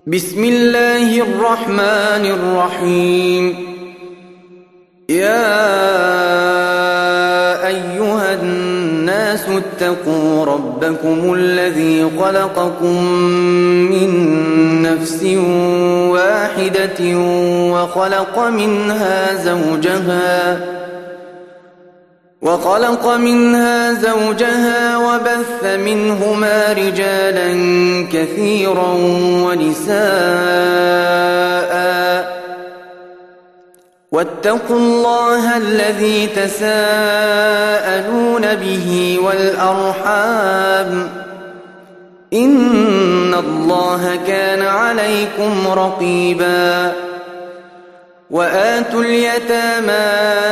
بسم الله الرحمن الرحيم. يا أيها الناس اتقوا ربكم الذي خلقكم من نفس واحدة وخلق منها زوجها وبث منهما رجالا كثيرا ونساء، واتقوا الله الذي تساءلون به والأرحام، إن الله كان عليكم رقيبا. وآتوا اليتامى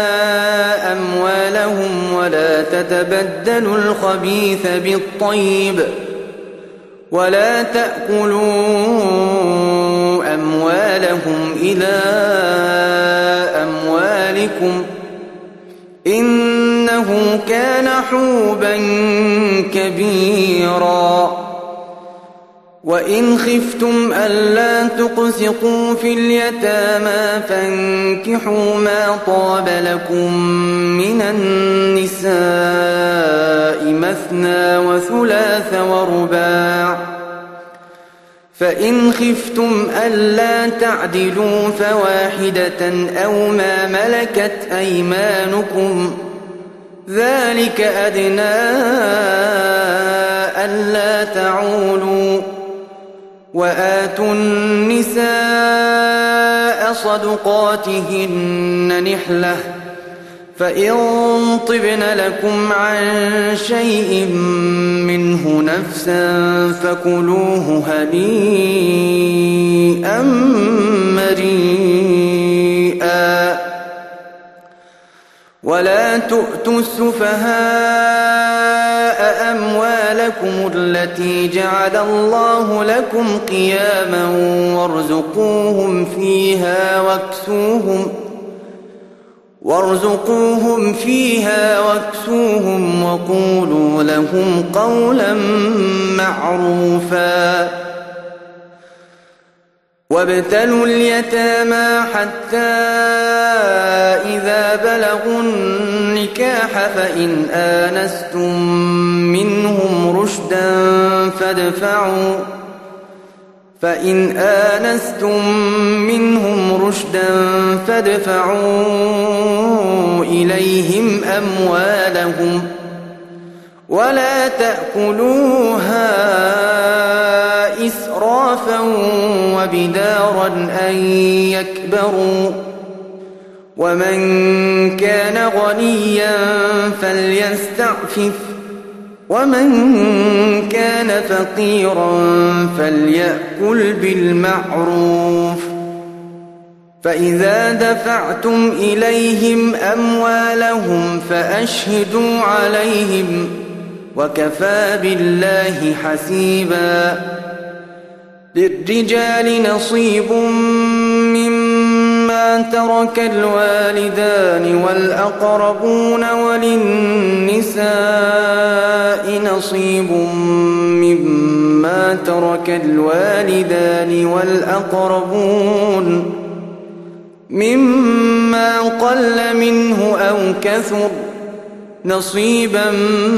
أموالهم ولا تتبدلوا الخبيث بالطيب، ولا تأكلوا أموالهم إلى أموالكم، إنه كان حوبا كبيرا. وإن خفتم ألا تقسطوا في اليتامى فانكحوا ما طاب لكم من النساء مثنى وثلاث ورباع، فإن خفتم ألا تعدلوا فواحدة أو ما ملكت أيمانكم، ذلك أدنى ألا تعولوا. وآتوا النساء صدقاتهن نحلة، فإن طبن لكم عن شيء منه نفسا فكلوه هنيئا مريئا. ولا تؤتوا السفهاء أموالكم التي جعل الله لكم قياما وارزقوهم فيها واكسوهم وقولوا لهم قولا معروفا. وابتلوا اليتامى حتى إذا بلغوا النكاح فإن آنستم منهم رشدا فادفعوا إليهم أموالهم، ولا تأكلوها إسرافا وبدارا أن يكبروا، ومن كان غنيا فليستعفف، ومن كان فقيرا فليأكل بالمعروف. فإذا دفعتم إليهم أموالهم فأشهدوا عليهم، وكفى بالله حسيبا. للرجال نصيب مما ترك الوالدان والأقربون، وللنساء نصيب مما ترك الوالدان والأقربون مما قل منه أو كثر، نصيبا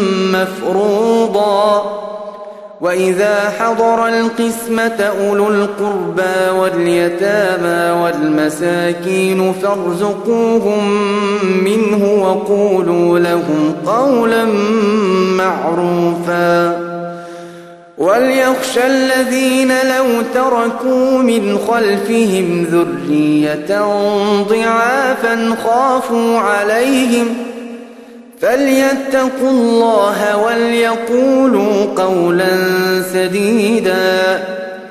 مفروضا. وإذا حضر القسمة أولو القربى واليتامى والمساكين فارزقوهم منه وقولوا لهم قولا معروفا. وليخشى الذين لو تركوا من خلفهم ذرية ضعافا خافوا عليهم فليتقوا الله وليقولوا قولا سديدا.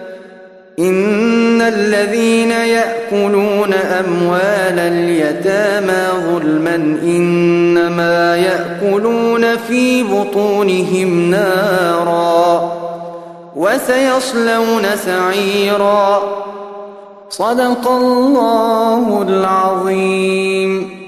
إن الذين يأكلون أموال اليتامى ظلما إنما يأكلون في بطونهم نارا وسيصلون سعيرا. صدق الله العظيم.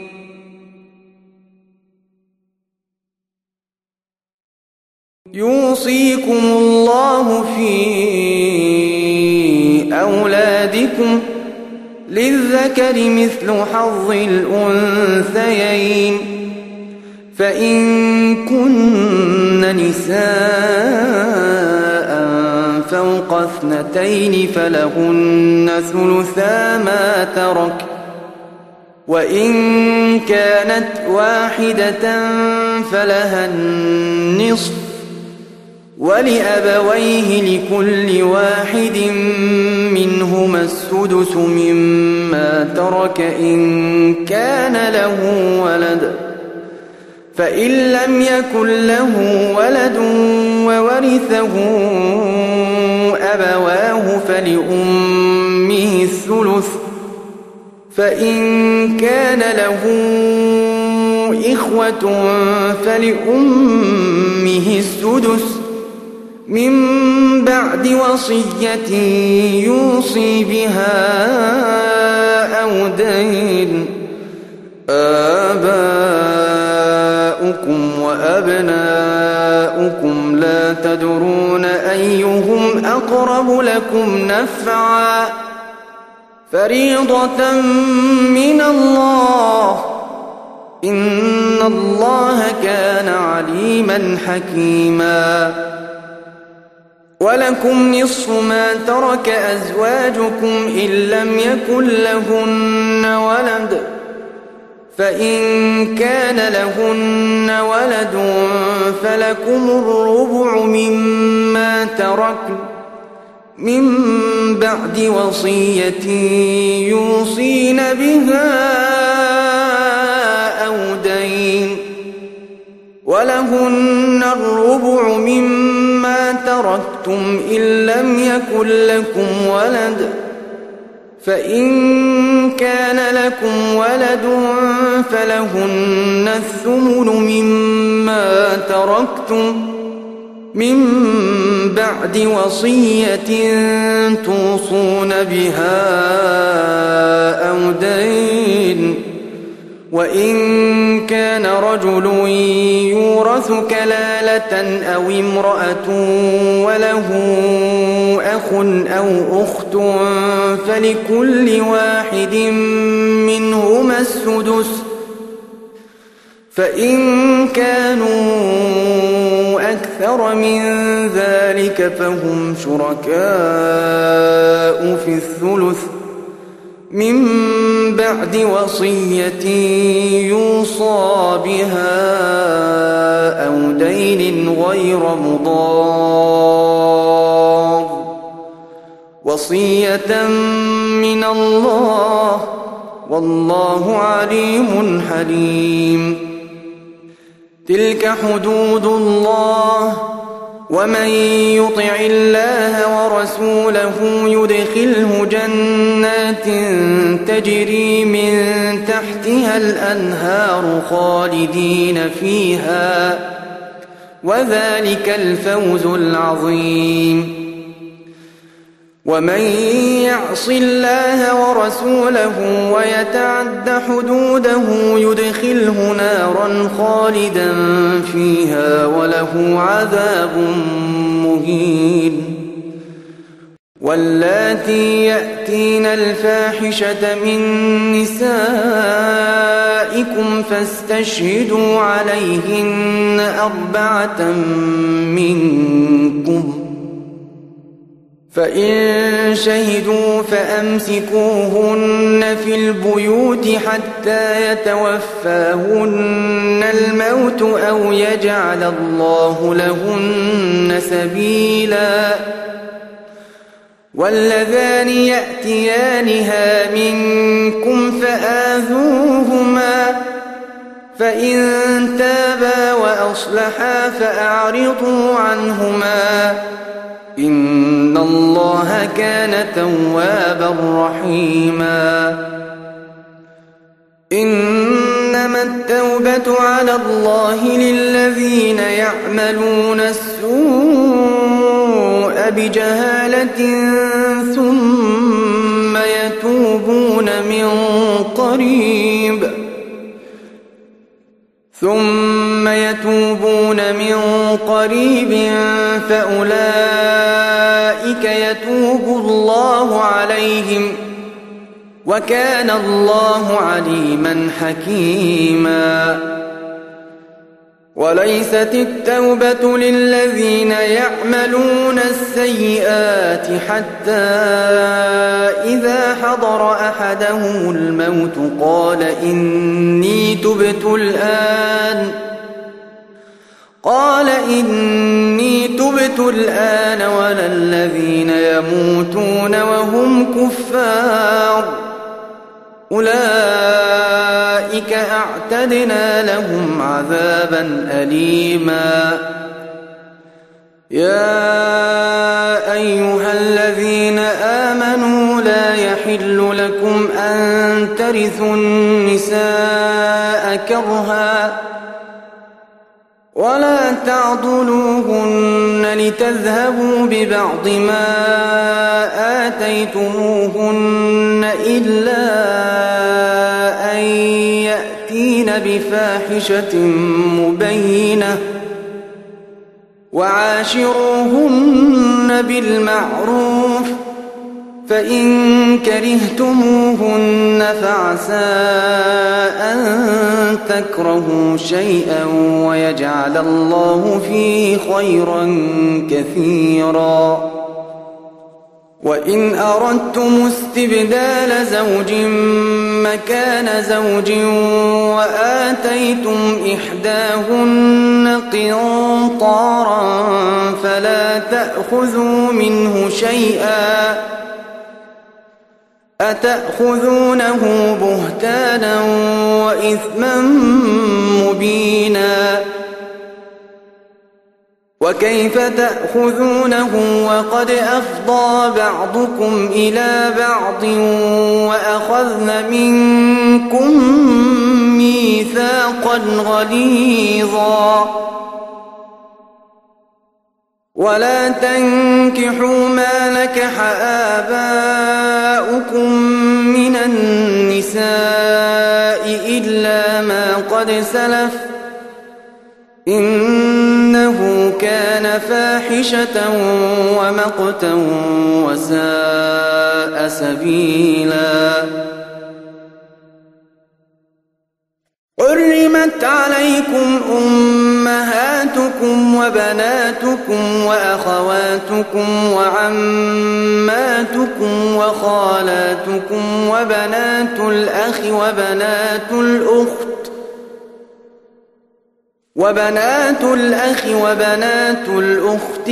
يوصيكم الله في أولادكم للذكر مثل حظ الأنثيين فإن كن نساء فوق 2 فلهن ثلثا ما ترك وإن كانت واحدة فلها النصف ولأبويه لكل واحد منهما السدس مما ترك إن كان له ولد فإن لم يكن له ولد وورثه أبواه فلأمه الثلث فإن كان له إخوة فلأمه السدس من بعد وصية يوصي بها أو دين آباؤكم وأبناؤكم لا تدرون أيهم أقرب لكم نفعا فريضة من الله إن الله كان عليما حكيما ولكم نصف ما ترك أزواجكم إن لم يكن لهن ولد فإن كان لهن ولد فلكم الربع مما تركن من بعد وصية يوصين بها أو دين ولهن الربع مما تركتم إن لم يكن لكم ولد فإن كان لكم ولد فلهن الثمن مما تركتم من بعد وصية توصون بها أو دين وإن كان رجل يورث كلالة أو امرأة وله أخ أو أخت فلكل واحد منهما السدس فإن كانوا أكثر من ذلك فهم شركاء في الثلث من بعد وصية يوصى بها أو دين غير مضار وصية من الله والله عليم حليم تلك حدود الله ومن يطع الله ورسوله يدخله جنات تجري من تحتها الأنهار خالدين فيها وذلك الفوز العظيم ومن يعص الله ورسوله ويتعد حدوده يدخله نارا خالدا فيها وله عذاب مهين واللاتي يأتين الفاحشة من نسائكم فاستشهدوا عليهن 4 منكم فإن شهدوا فأمسكوهن في البيوت حتى يتوفاهن الموت أو يجعل الله لهن سبيلا واللذان يأتيانها منكم فآذوهما فإن تابا وأصلحا فأعرضوا عنهما إن الله كان توابا رحيما إنما التوبة على الله للذين يعملون السوء بجهالة ثم يتوبون من قريب فأولئك يتوب الله عليهم وكان الله عليما حكيما وليست التوبة للذين يعملون السيئات حتى إذا حضر أحدهم الموت قال إني تبت الآن ولا الذين يموتون وهم كفار أولئك أعتدنا لهم عذابا أليما يا أيها الذين آمنوا لا يحل لكم أن ترثوا النساء كرها ولا تعضلوهن لتذهبوا ببعض ما آتيتموهن إلا أن يأتين بفاحشة مبينة وعاشروهن بالمعروف فإن كرهتموهن فعسى أن تكرهوا شيئا ويجعل الله فيه خيرا كثيرا وإن أردتم استبدال زوج مكان زوج وآتيتم إحداهن قنطارا فلا تأخذوا منه شيئا أتأخذونه بهتانا وإثما مبينا وكيف تأخذونه وقد أفضى بعضكم إلى بعض وأخذن منكم ميثاقا غليظا ولا تنكحوا ما نكح آباؤكم من النساء إلا ما قد سلف إنه كان فاحشة ومقتا وساء سبيلا حرمت عليكم أمهاتكم وبناتكم وأخواتكم وعماتكم وخالاتكم وبنات الأخ وبنات الأخت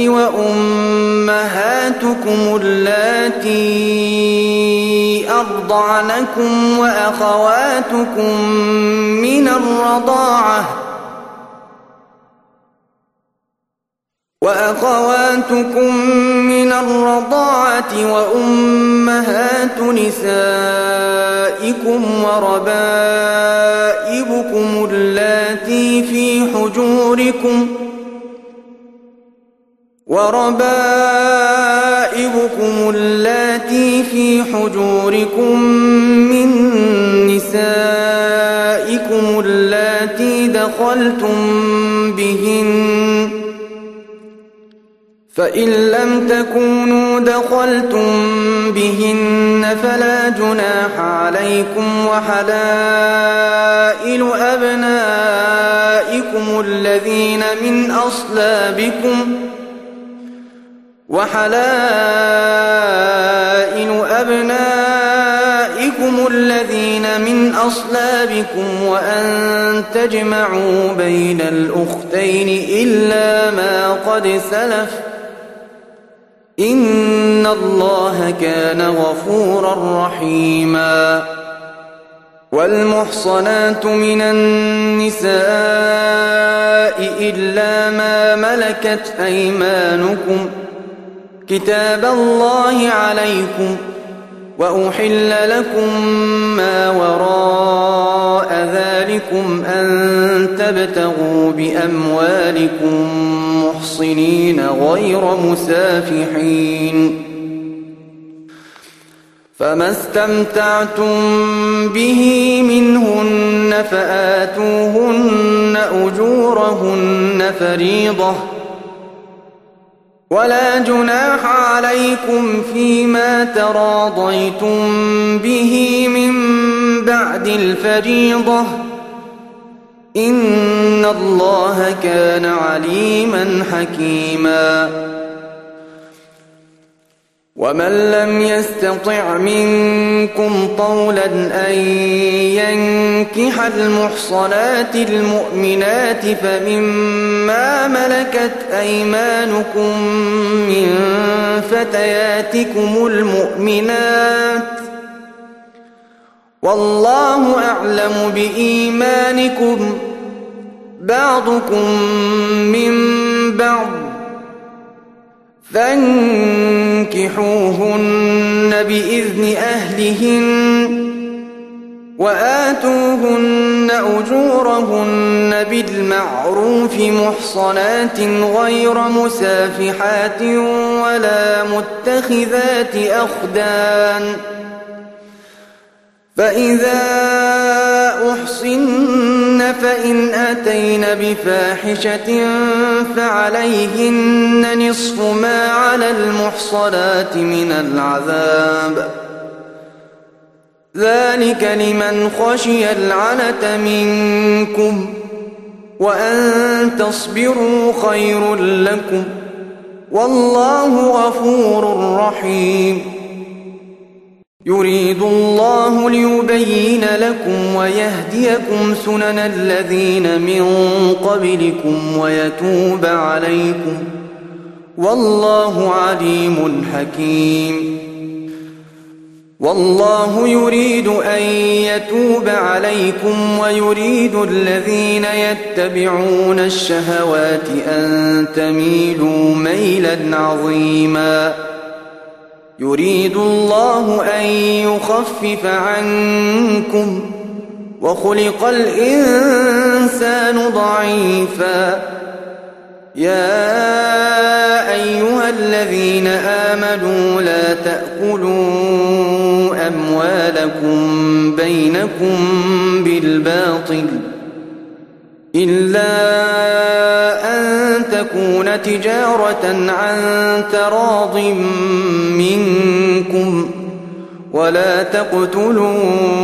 وأمهاتكم اللاتي أرضعنكم وأخواتكم من الرضاعة وأمهات نسائكم وربائبكم اللاتي في حجوركم من نسائكم اللاتي دخلتم بهن فإن لم تكونوا دخلتم بهن فلا جناح عليكم وحلائل أبنائكم الذين من أصلابكم وأن تجمعوا بين الأختين إلا ما قد سلف إن الله كان غفورا رحيما والمحصنات من النساء إلا ما ملكت أيمانكم كتاب الله عليكم وأحل لكم ما وراء ذلكم أن تبتغوا بأموالكم محصنين غير مسافحين فما استمتعتم به منهن فآتوهن أجورهن فريضة ولا جناح عليكم فيما تراضيتم به من بعد الفريضة إن الله كان عليما حكيما ومن لم يستطع منكم طولا أن ينكح المحصنات المؤمنات فمما ملكت أيمانكم من فتياتكم المؤمنات والله أعلم بإيمانكم بعضكم من بعض فانكحوهن بإذن أهلهن وآتوهن أجورهن بالمعروف محصنات غير مسافحات ولا متخذات أخدان فإذا أحصن فإن أتين بفاحشة فعليهن نصف ما على المحصنات من العذاب ذلك لمن خشي العنة منكم وأن تصبروا خير لكم والله غفور رحيم يريد الله ليبين لكم ويهديكم سنن الذين من قبلكم ويتوب عليكم والله عليم حكيم والله يريد أن يتوب عليكم ويريد الذين يتبعون الشهوات أن تميلوا ميلا عظيما يريد الله أن يخفف عنكم وخلق الإنسان ضعيفا يا أيها الذين آمنوا لا تأكلوا أموالكم بينكم بالباطل إلا أن تكون تجارة عن تراض منكم ولا تقتلوا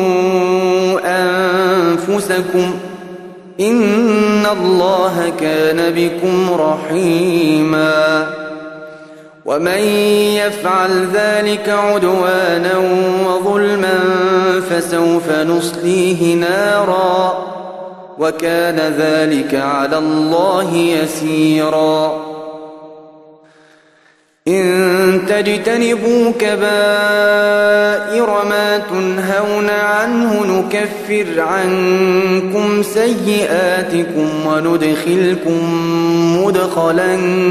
أنفسكم إن الله كان بكم رحيما ومن يفعل ذلك عدوانا وظلما فسوف نصليه نارا وكان ذلك على الله يسيرا إن تجتنبوا كبائر ما تنهون عنه نكفر عنكم سيئاتكم وندخلكم مدخلا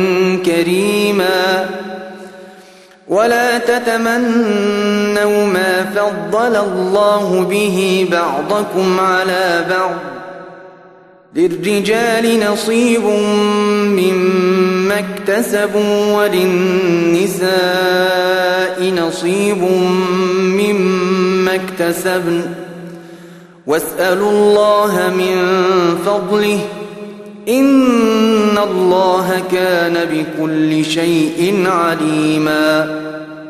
كريما ولا تتمنوا ما فضل الله به بعضكم على بعض للرجال نصيب مما اكتسبوا وللنساء نصيب مما اكتسبن واسألوا الله من فضله إن الله كان بكل شيء عليما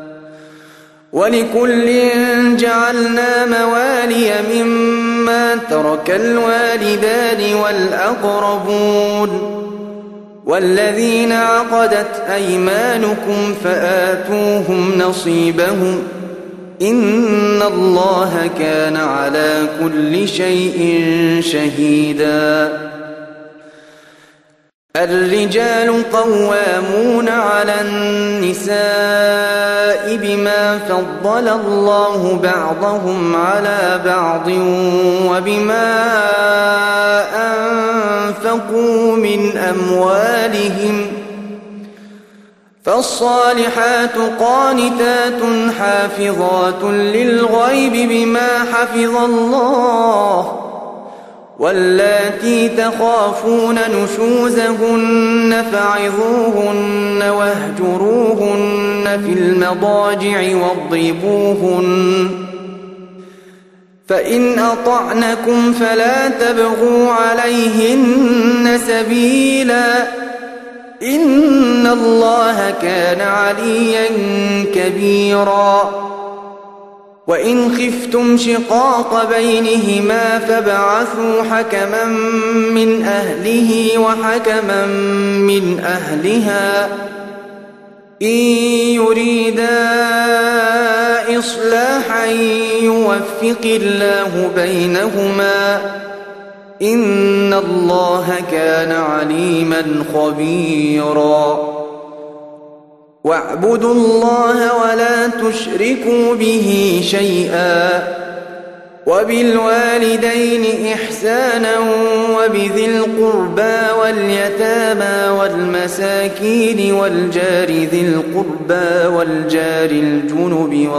ولكل جعلنا موالي مما ترك الوالدان والأقربون والذين عقدت أيمانكم فآتوهم نصيبهم إن الله كان على كل شيء شهيدا الرجال قوامون على النساء بما فضل الله بعضهم على بعض وبما أنفقوا من أموالهم فالصالحات قانتات حافظات للغيب بما حفظ الله واللاتي تخافون نشوزهن فعظوهن واهجروهن في المضاجع واضربوهن فإن أطعنكم فلا تبغوا عليهن سبيلا إن الله كان عليا كبيرا وإن خفتم شقاق بينهما فابعثوا حكما من أهله وحكما من أهلها إن يريدا إصلاحا يوفق الله بينهما إن الله كان عليما خبيرا واعبدوا الله ولا تشركوا به شيئا وبالوالدين إحسانا وبذي القربى واليتامى والمساكين والجار ذي القربى والجار الجنب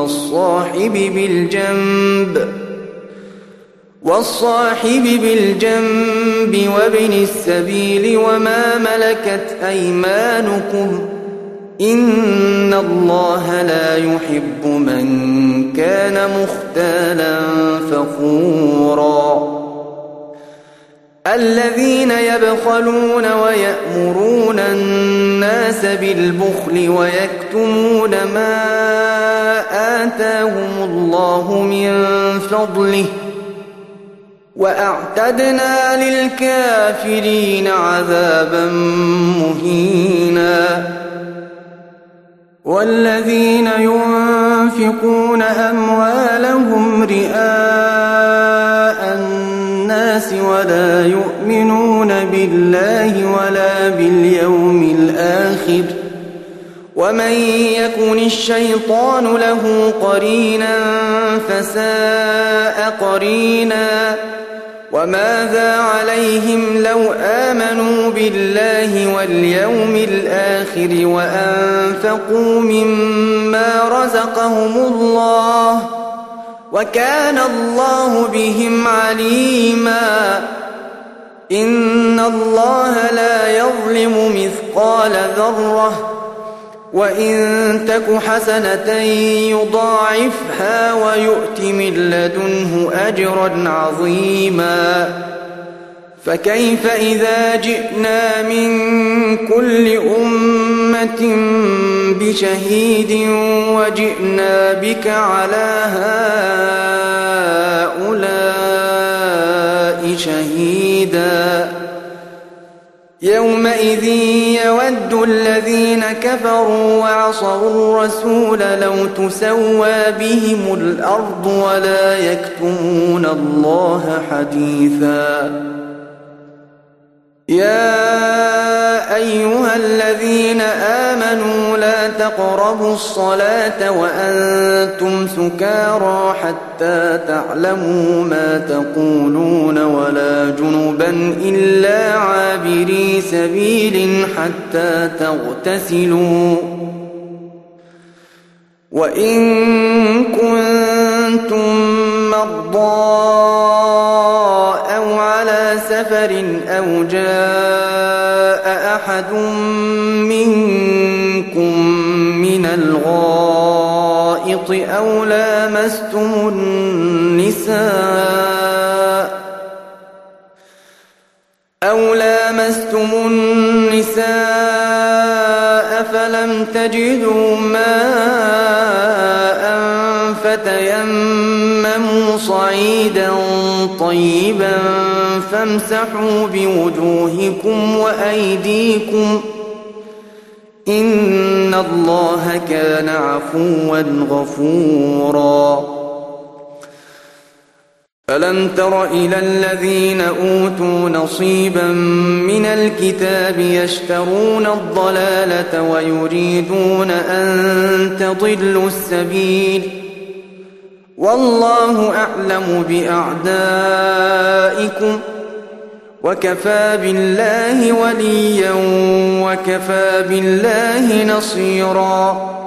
والصاحب بالجنب وابن السبيل وما ملكت أيمانكم إن الله لا يحب من كان مختالا فخورا الذين يبخلون ويأمرون الناس بالبخل ويكتمون ما آتاهم الله من فضله وأعتدنا للكافرين عذابا مهينا والذين ينفقون أموالهم رئاء الناس ولا يؤمنون بالله ولا باليوم الآخر ومن يكن الشيطان له قرينا فساء قرينا وماذا عليهم لو آمنوا بالله واليوم الآخر وأنفقوا مما رزقهم الله وكان الله بهم عليما إن الله لا يظلم مثقال ذرة وإن تك حسنة يضاعفها ويؤت من لدنه أجرا عظيما فكيف إذا جئنا من كل أمة بشهيد وجئنا بك على هؤلاء شهيدا يومئذ يود الذين كفروا وعصوا الرسول لو تسوى بهم الأرض ولا يكتمون الله حديثا يا أيها الذين آمنوا لا تقربوا الصلاة وأنتم سكارى حتى تعلموا ما تقولون ولا جنبا إلا عابري سبيل حتى تغتسلوا وإن كنتم مرضى أو على سفر أو جاء أحد منكم من الغائط أو لامستم النساء فلم تجدوا ماء فتيمموا صعيدا طيبا فامسحوا بوجوهكم وأيديكم إن الله كان عفوا غفورا ألم تر إلى الذين أوتوا نصيبا من الكتاب يشترون الضلالة ويريدون أن تضلوا السبيل والله أعلم بأعدائكم وكفى بالله وليا وكفى بالله نصيرا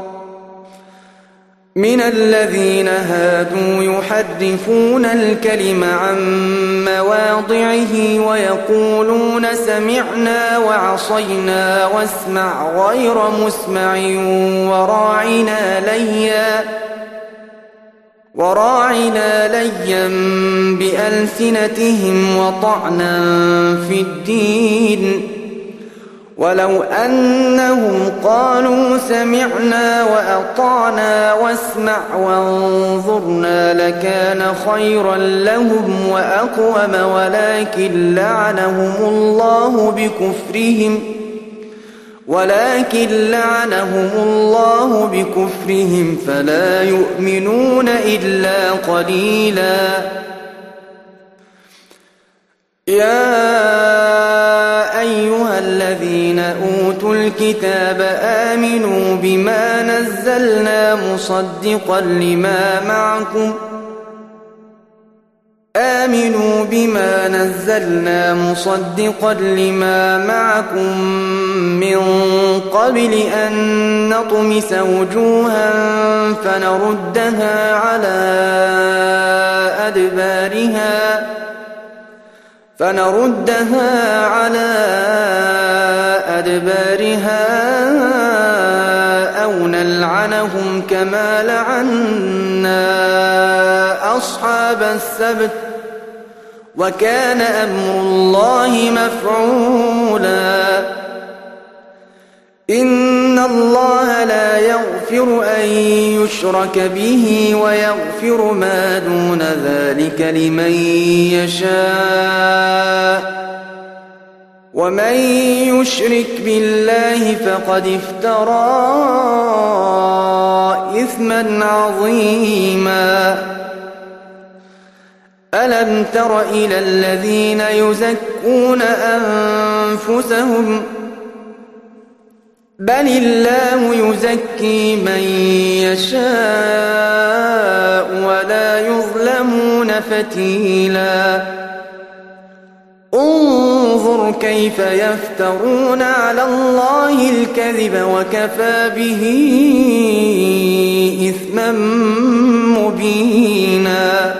من الذين هادوا يحرفون الكلم عن مواضعه ويقولون سمعنا وعصينا واسمع غير مسمع وراعنا ليا بألسنتهم وطعنا في الدين ولو أنهم قالوا سمعنا وأطعنا واسمع وانظرنا لكان خيرا لهم وأقوم، ولكن لعنهم الله بكفرهم فلا يؤمنون إلا قليلا. يا أيها الذين أوتوا الكتاب آمنوا بما نزلنا مصدقا لما معكم من قبل أن نطمس وجوها فنردها على أدبارها أو نلعنهم كما لعنا أصحاب السبت وكان أمر الله مفعولا. إن الله لا يغفر أن يشرك به ويغفر ما دون ذلك لمن يشاء، ومن يشرك بالله فقد افترى إثما عظيما. ألم تر إلى الذين يزكون أنفسهم بل الله يزكي من يشاء ولا يظلمون فتيلا. انظر كيف يفترون على الله الكذب وكفى به إثما مبينا.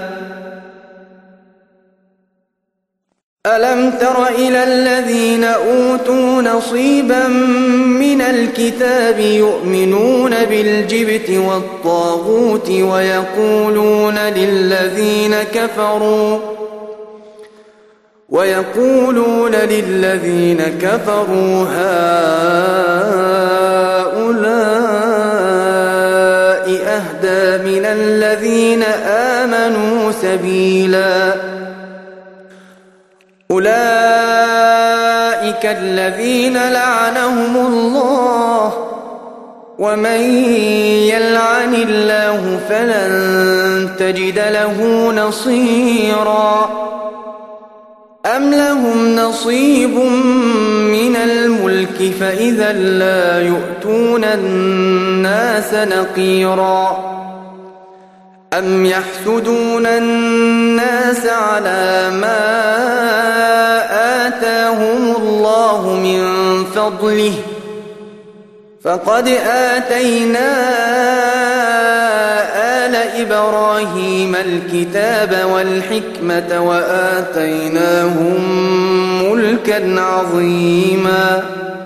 ألم تر إلى الذين أوتوا نصيبا من الكتاب يؤمنون بالجبت والطاغوت ويقولون للذين كفروا هؤلاء أهدى من الذين آمنوا سبيلا. أولئك الذين لعنهم الله ومن يلعن الله فلن تجد له نصيرا. أم لهم نصيب من الملك فإذا لا يؤتون الناس نقيرا. أم يحسدون الناس على ما آتاهم الله من فضله فقد آتينا آل إبراهيم الكتاب والحكمة وآتيناهم ملكا عظيما.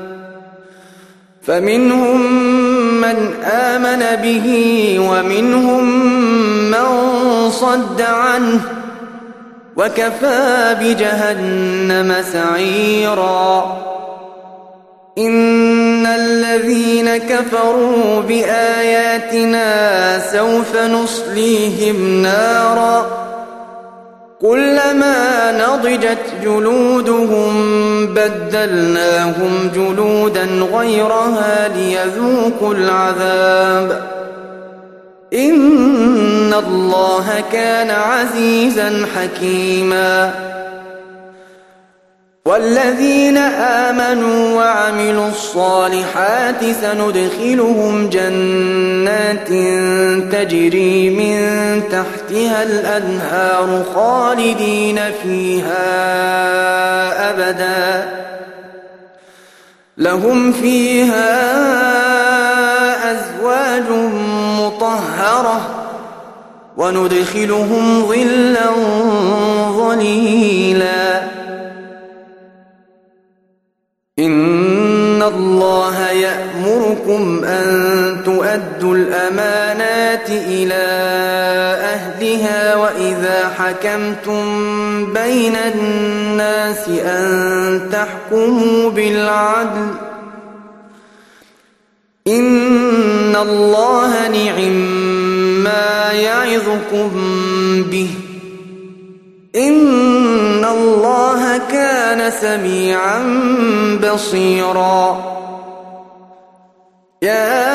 فمنهم من آمن به ومنهم من صد عنه وكفى بجهنم سعيرا. إن الذين كفروا بآياتنا سوف نصليهم نارا كلما نضجت جلودهم بدلناهم جلودا غيرها ليذوقوا العذاب إن الله كان عزيزا حكيما. والذين آمنوا وعملوا الصالحات سندخلهم جنات تجري من تحتها الأنهار خالدين فيها أبدا لهم فيها أزواج مطهرة وندخلهم ظلا ظليلا. إن الله يأمركم أن تؤدوا الأمانات إلى أهلها وإذا حكمتم بين الناس أن تحكموا بالعدل إن الله نعما يعظكم به إن الله كان سميعا بصيرا يا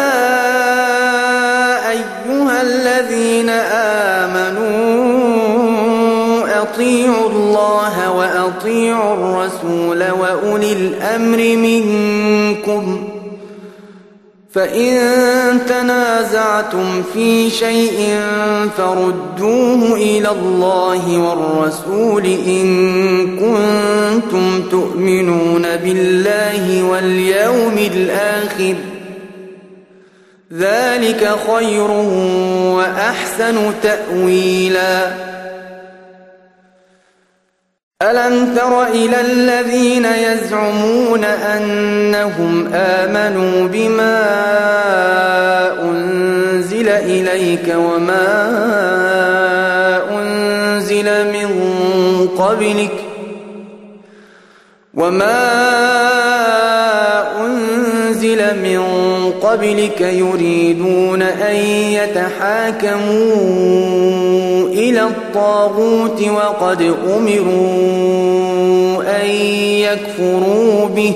أيها الذين آمنوا أطيعوا الله وأطيعوا الرسول وأولي الأمر منكم فإن تنازعتم في شيء فردوه إلى الله والرسول إن كنتم تؤمنون بالله واليوم الآخر ذلك خير وأحسن تأويلا ألم تر إلى الذين يزعمون أنهم آمنوا بما أنزل إليك وما أنزل من قبلك يريدون أن يتحاكموا إلى الطاغوت وقد أمروا أن يكفروا به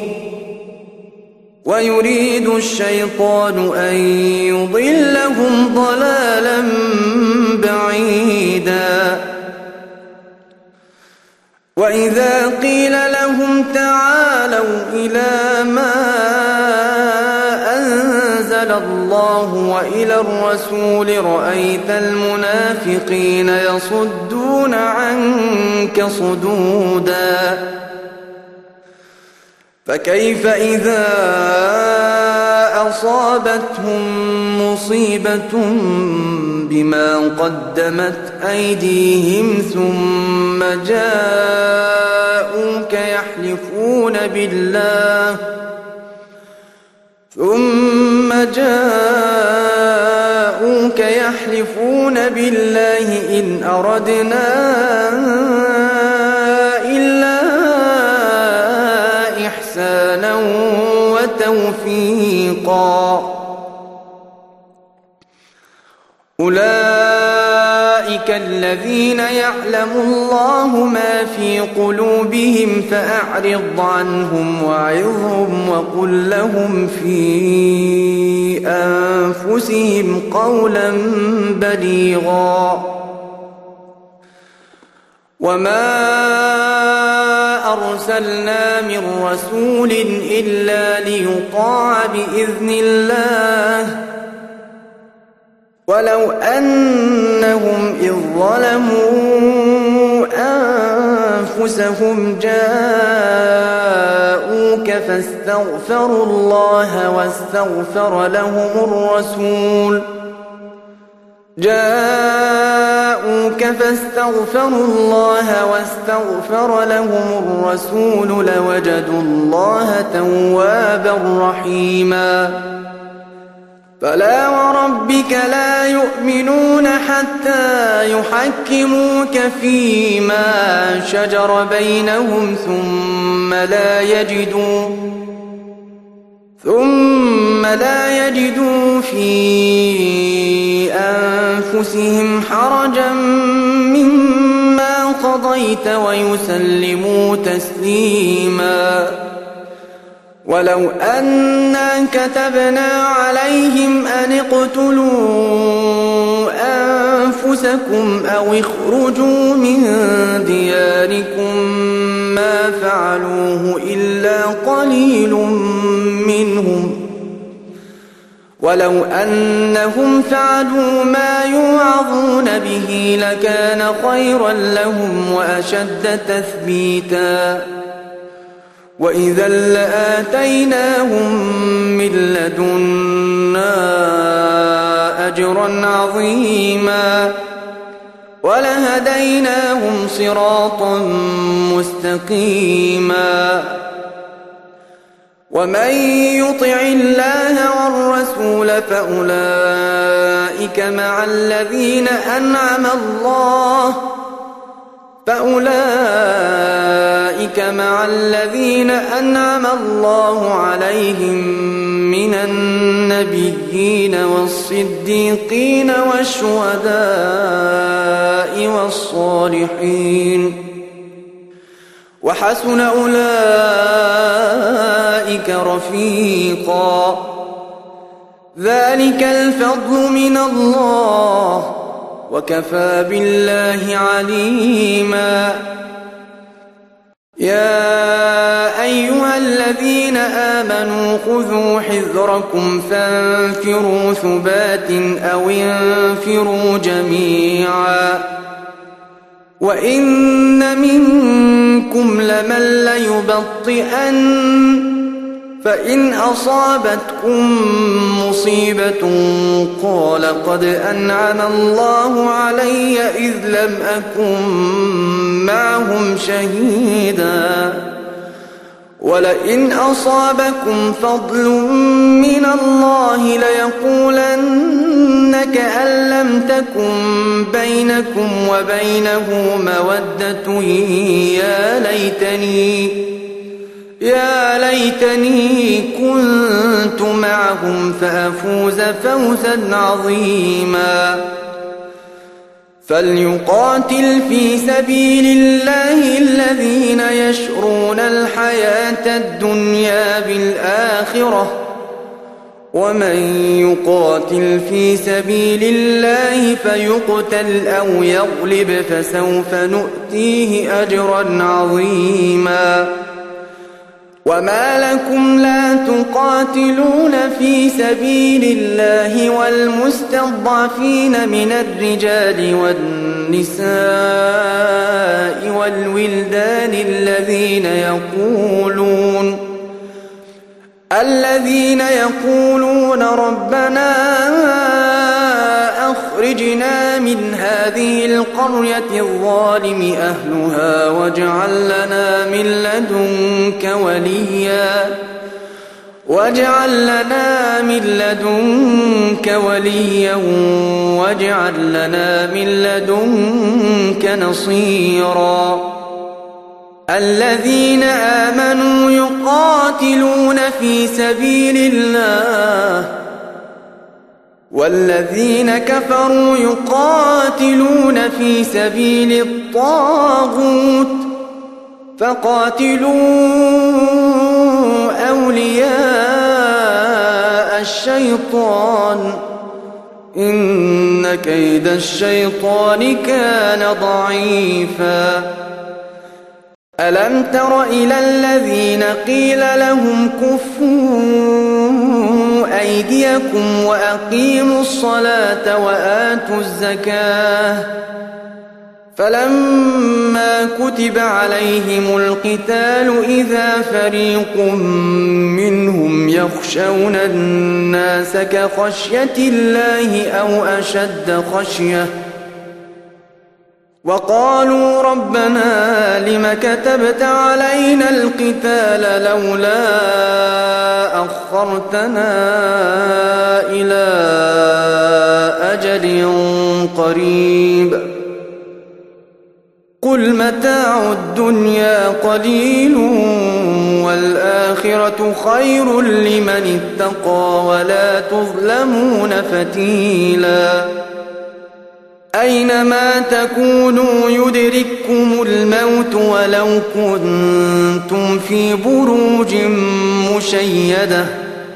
ويريد الشيطان أن يضلهم ضلالا بعيدا وإذا قيل لهم تعالوا إلى ما أنزل الله وإلى الرسول رأيت المنافقين يصدون عنك صدودا فكيف إذا أصابتهم مصيبة بما قدمت أيديهم ثم جاءوك يحلفون بالله إن أردنا إلا إحسانا وتوفيقا أولئك الذين يعلم الله ما في قلوبهم فأعرض عنهم وعظهم وقل لهم في أنفسهم قولا بليغا وما أرسلنا من رسول إلا ليطاع بإذن الله ولو أنهم إذ ظلموا أنفسهم جاءوك فاستغفروا الله واستغفر لهم الرسول لوجدوا الله توابا رحيما فلا وربك لا يؤمنون حتى يحكموك فيما شجر بينهم ثم لا يجدوا في أنفسهم حرجا مما قضيت ويسلموا تسليما ولو أنا كتبنا عليهم أن اقتلوا أنفسكم أو اخرجوا من دياركم ما فعلوه إلا قليل منهم ولو أنهم فعلوا ما يوعظون به لكان خيرا لهم وأشد تثبيتا وإذا لآتيناهم من لدنا أجرا عظيما ولهديناهم صراطا مستقيما ومن يطع الله والرسول فأولئك مع الذين أنعم الله عليهم من النبيين والصديقين والشهداء والصالحين وحسن أولئك رفيقا ذلك الفضل من الله وكفى بالله عليما يا أيها الذين آمنوا خذوا حذركم فانفروا ثبات أو انفروا جميعا وإن منكم لمن ليبطئن فإن أصابتكم مصيبة قال قد أنعم الله علي إذ لم أكن معهم شهيدا ولئن أصابكم فضل من الله ليقولن كأن لم تكن بينكم وبينه مودة يا ليتني كنت معهم فأفوز فوزا عظيما فليقاتل في سبيل الله الذين يشرون الحياة الدنيا بالآخرة ومن يقاتل في سبيل الله فيقتل أو يغلب فسوف نؤتيه أجرا عظيما وما لكم لا تقاتلون في سبيل الله والمستضعفين من الرجال والنساء والولدان الذين يقولون ربنا أخرجنا من هذه القرية الظالم أهلها واجعل لنا من لدنك وليا واجعل لنا من لدنك نصيرا الذين آمنوا يقاتلون في سبيل الله والذين كفروا يقاتلون في سبيل الطاغوت فقاتلوا أولياء الشيطان إن كيد الشيطان كان ضعيفا ألم تر إلى الذين قيل لهم كفوا أيديكم وأقيموا الصلاة وآتوا الزكاة فلما كتب عليهم القتال إذا فريق منهم يخشون الناس كخشية الله أو أشد خشية وقالوا ربنا لم كتبت علينا القتال لولا أخرتنا إلى أجل قريب قل متاع الدنيا قليل والآخرة خير لمن اتقى ولا تظلمون فتيلا أينما تكونوا يدرككم الموت ولو كنتم في بروج مشيدة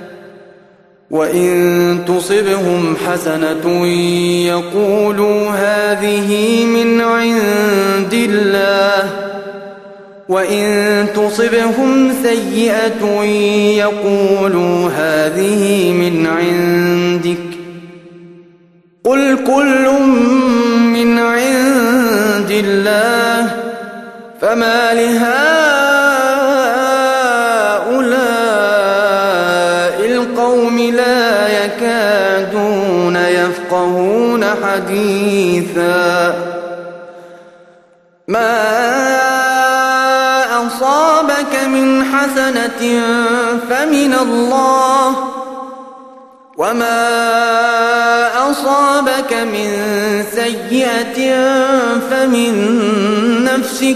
وإن تصبهم حسنة يقولوا هذه من عند الله وإن تصبهم سيئة يقولوا هذه من عندك قل كل من عند الله فما لهؤلاء القوم لا يكادون يفقهون حديثا ما أصابك من حسنة فمن الله، وما أصابك من سيئة فمن نفسك،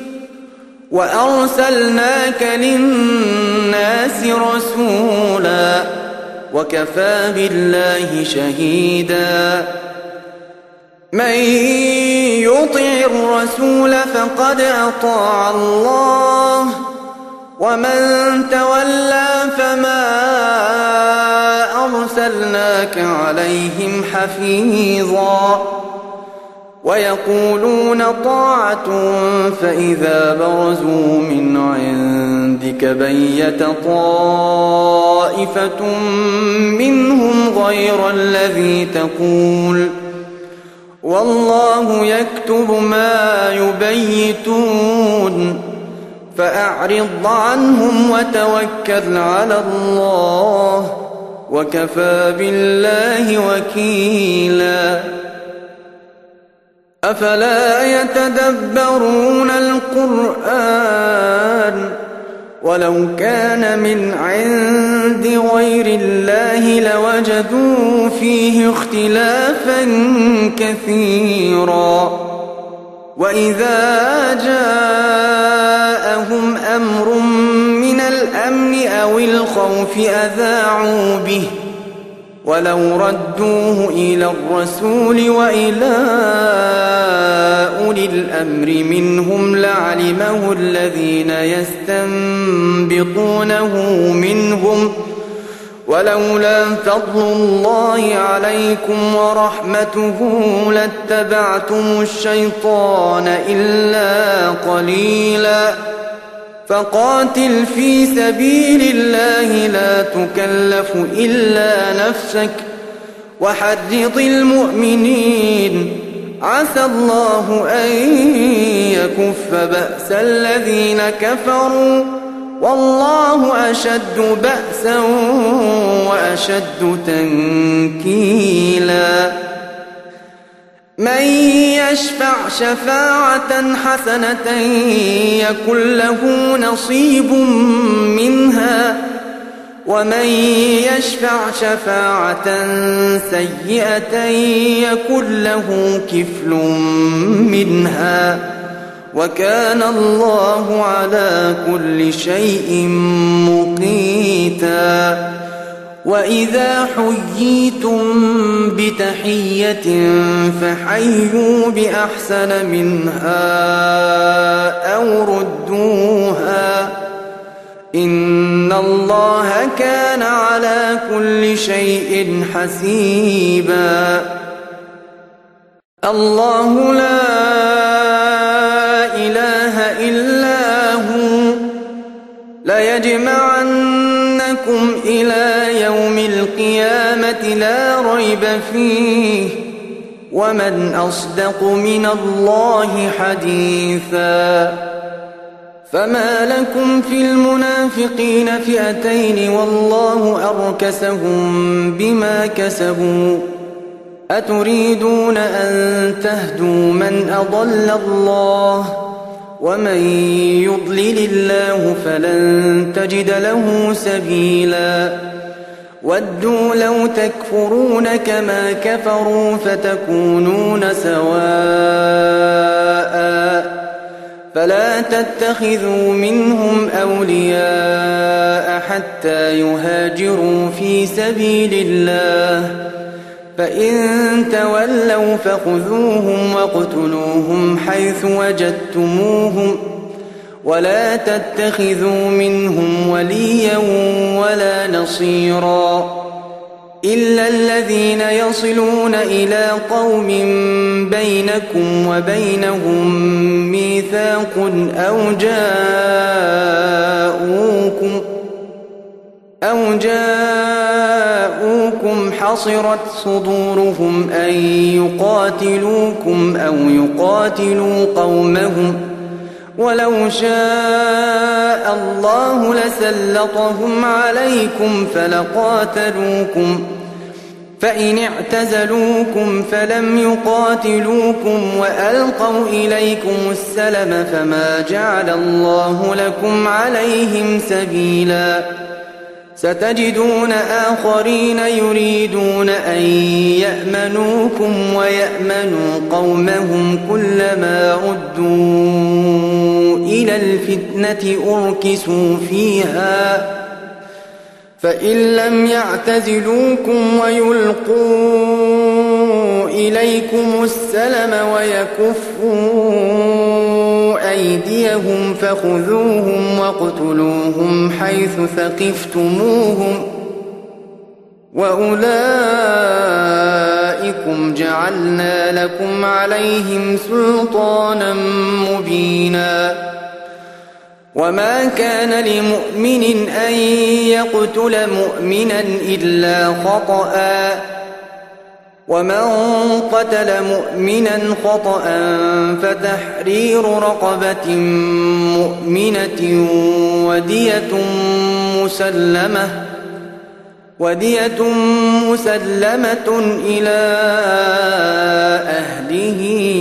وأرسلناك للناس رسولا وكفى بالله شهيدا. من يطع الرسول فقد أطاع الله، ومن تولى فما أرسلناك عليهم حفيظا. ويقولون طاعة فإذا برزوا من عندك بيت طائفة منهم غير الذي تقول، والله يكتب ما يبيتون. فأعرض عنهم وتوكل على الله، وكفى بالله وكيلا. أفلا يتدبرون القرآن ولو كان من عند غير الله لوجدوا فيه اختلافا كثيرا. وإذا جاءهم أمر من الأمن أو الخوف أذاعوا به، ولو ردوه إلى الرسول وإلى أولي الأمر منهم لعلمه الذين يستنبطونه منهم، ولولا فضل الله عليكم ورحمته لاتبعتم الشيطان إلا قليلا. فقاتل في سبيل الله لا تكلف إلا نفسك، وحرض المؤمنين، عسى الله أن يكف بأس الذين كفروا، والله أشد بأسا وأشد تنكيلا. من يشفع شفاعة حسنة يكن له نصيب منها، ومن يشفع شفاعة سيئة يكن له كفل منها، وكان الله على كل شيء مقيتا. وإذا حييتم بتحية فحيوا بأحسن منها أو ردوها، إن الله كان على كل شيء حسيبا. الله لا إله إلا هو، ليجمعنكم إلى يوم القيامة لا ريب فيه، ومن أصدق من الله حديثا. فما لكم في المنافقين فئتين والله أركسهم بما كسبوا، أتريدون أن تهدوا من أضل الله، ومن يضلل الله فلن تجد له سبيلا. ودوا لو تكفرون كما كفروا فتكونون سواء، فلا تتخذوا منهم أولياء حتى يهاجروا في سبيل الله، فإن تولوا فخذوهم واقتلوهم حيث وجدتموهم، ولا تتخذوا منهم وليا ولا نصيرا، إلا الذين يصلون إلى قوم بينكم وبينهم ميثاق أو جاءوكم حصرت صدورهم أن يقاتلوكم أو يقاتلوا قومهم، ولو شاء الله لسلطهم عليكم فإن اعتزلوكم فلم يقاتلوكم وألقوا إليكم السلم فما جعل الله لكم عليهم سبيلا ستجدون آخرين يريدون أن يأمنوكم ويأمنوا قومهم كلما ردوا إلى الفتنة أركسوا فيها فإن لم يعتزلوكم ويلقوا إليكم السلم ويكفوا أيديهم فخذوهم واقتلوهم حيث ثقفتموهم وأولئكم جعلنا لكم عليهم سلطانا مبينا وما كان لمؤمن أن يقتل مؤمنا إلا خطأ ومن قتل مؤمنا خطأ فتحرير رقبة مؤمنة ودية مسلمة إلى أهله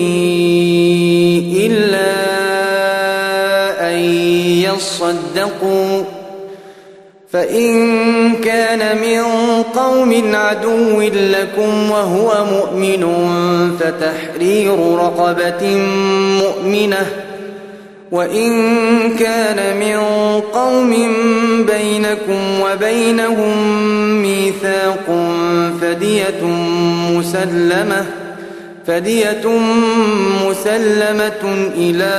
إلا أن يصدقوا فإن كان من قوم عدو لكم وهو مؤمن فتحرير رقبة مؤمنة وإن كان من قوم بينكم وبينهم ميثاق فدية مسلمة إلى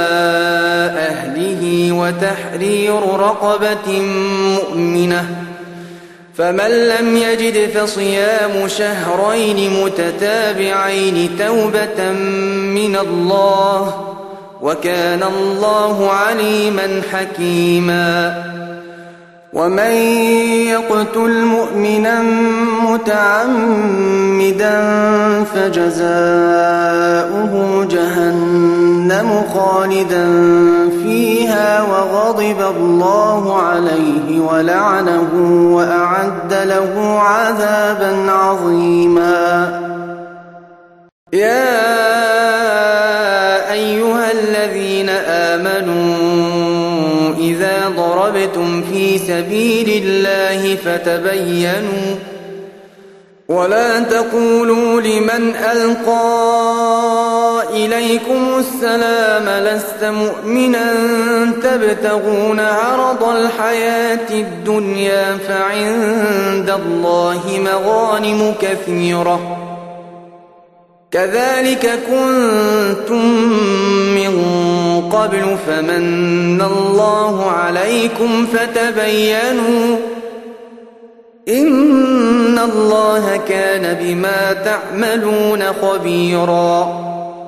أهله وتحرير رقبة مؤمنة فمن لم يجد فصيام شهرين متتابعين توبة من الله وكان الله عليما حكيما ومن يقتل مؤمنا متعمدا فجزاؤه جهنم خالدا فيها وغضب الله عليه ولعنه وأعد له عذابا عظيما يا أيها الذين آمنوا إذا ضربتم في سبيل الله فتبينوا ولا تقولوا لمن ألقى إليكم السلام لست مؤمنا تبتغون عرض الحياة الدنيا فعند الله مغانم كثيرة كذلك كنتم من قبل فمن الله عليكم فتبينوا إن الله كان بما تعملون خبيرا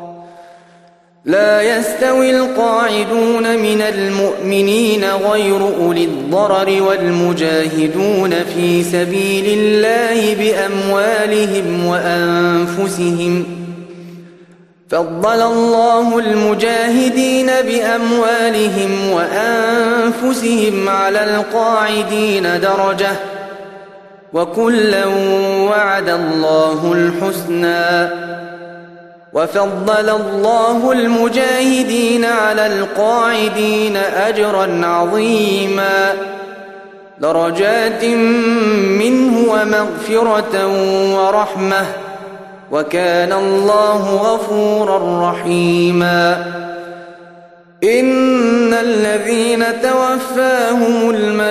لا يستوي القاعدون من المؤمنين غير أولي الضرر والمجاهدون في سبيل الله بأموالهم وأنفسهم فضل الله المجاهدين بأموالهم وأنفسهم على القاعدين درجة وكلا وعد الله الحسنى وفضل الله المجاهدين على القاعدين أجرا عظيما درجات منه ومغفرة ورحمة وكان الله غفورا رحيما إن الذين توفاهم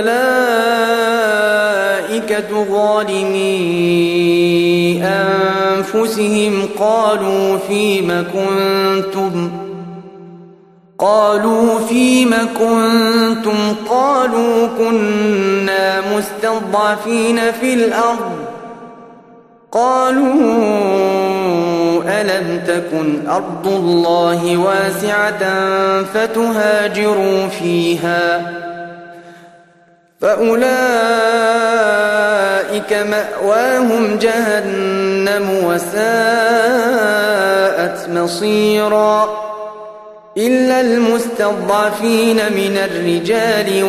الملائكة ظالمي أنفسهم قالوا فيم كنتم قالوا كنا مستضعفين في الأرض قالوا ألم تكن أرض الله واسعة فتهاجروا فيها فأولئك مأواهم جهنم وساءت مصيرا إلا المستضعفين من الرجال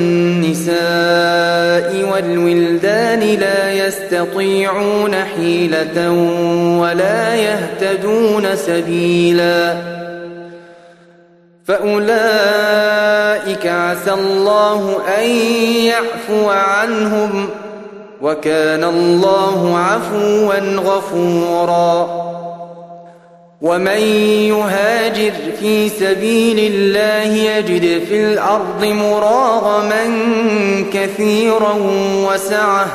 والنساء والولدان لا يستطيعون حيلة ولا يهتدون سبيلا فأولئك عسى الله أن يعفو عنهم وكان الله عفوا غفورا ومن يهاجر في سبيل الله يجد في الأرض مراغما كثيرا وسعة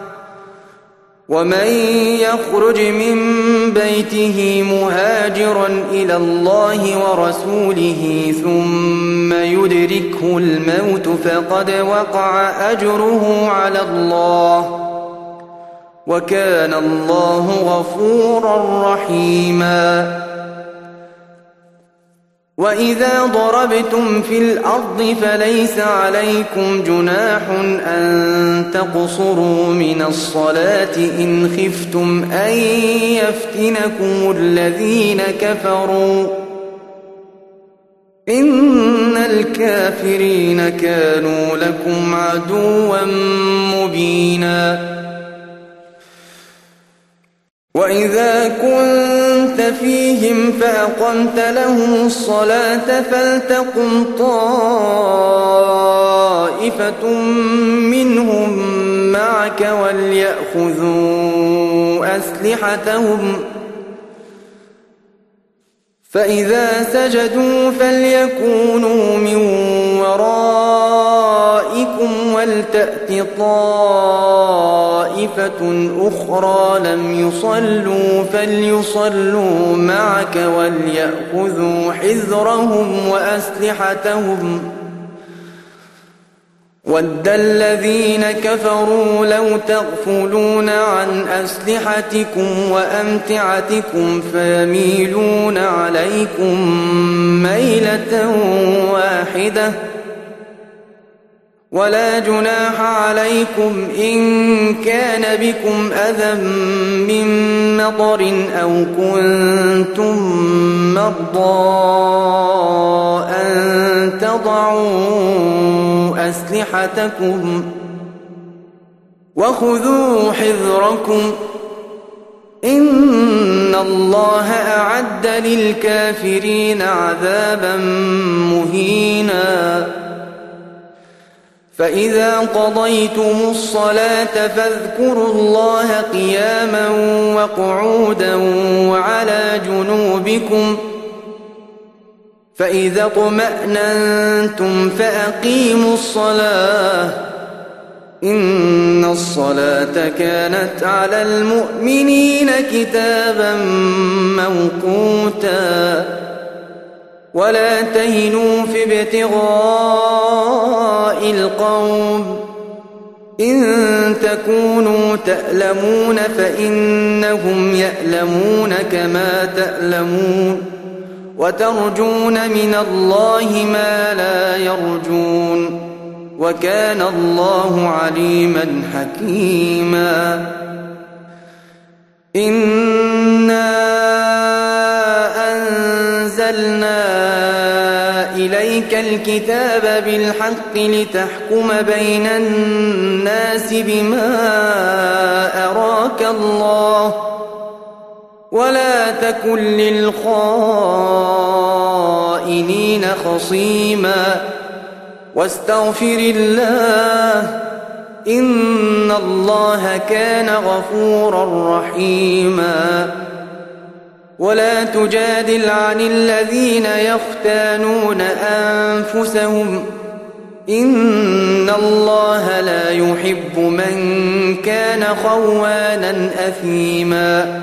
ومن يخرج من بيته مهاجرا إلى الله ورسوله ثم يدركه الموت فقد وقع أجره على الله وكان الله غفورا رحيما وإذا ضربتم في الأرض فليس عليكم جناح أن تقصروا من الصلاة إن خفتم أن يفتنكم الذين كفروا إن الكافرين كانوا لكم عدوا مبينا وإذا كنت فيهم فأقمت لهم الصلاة فلتقم طائفة منهم معك وليأخذوا أسلحتهم فإذا سجدوا فليكونوا من ورائكم ولتأت طائفة أخرى لم يصلوا فليصلوا معك وليأخذوا حذرهم وأسلحتهم ود الذين كفروا لو تغفلون عن أسلحتكم وأمتعتكم فيميلون عليكم ميلة واحدة ولا جناح عليكم إن كان بكم أذى من مطر أو كنتم مرضى أن تضعوا أسلحتكم وخذوا حذركم إن الله أعد للكافرين عذابا مهينا فإذا قضيتم الصلاة فاذكروا الله قياما وقعودا وعلى جنوبكم فإذا اطمأننتم فأقيموا الصلاة إن الصلاة كانت على المؤمنين كتابا موقوتا ولا تهنوا في ابتغاء القوم إن تكونوا تألمون فإنهم يألمون كما تألمون وترجون من الله ما لا يرجون وكان الله عليما حكيما إنا أنزلنا إليك الكتاب بالحق لتحكم بين الناس بما أراك الله ولا تكن للخائنين خصيما واستغفر الله إن الله كان غفورا رحيما ولا تجادل عن الذين يختانون أنفسهم إن الله لا يحب من كان خوانا أثيما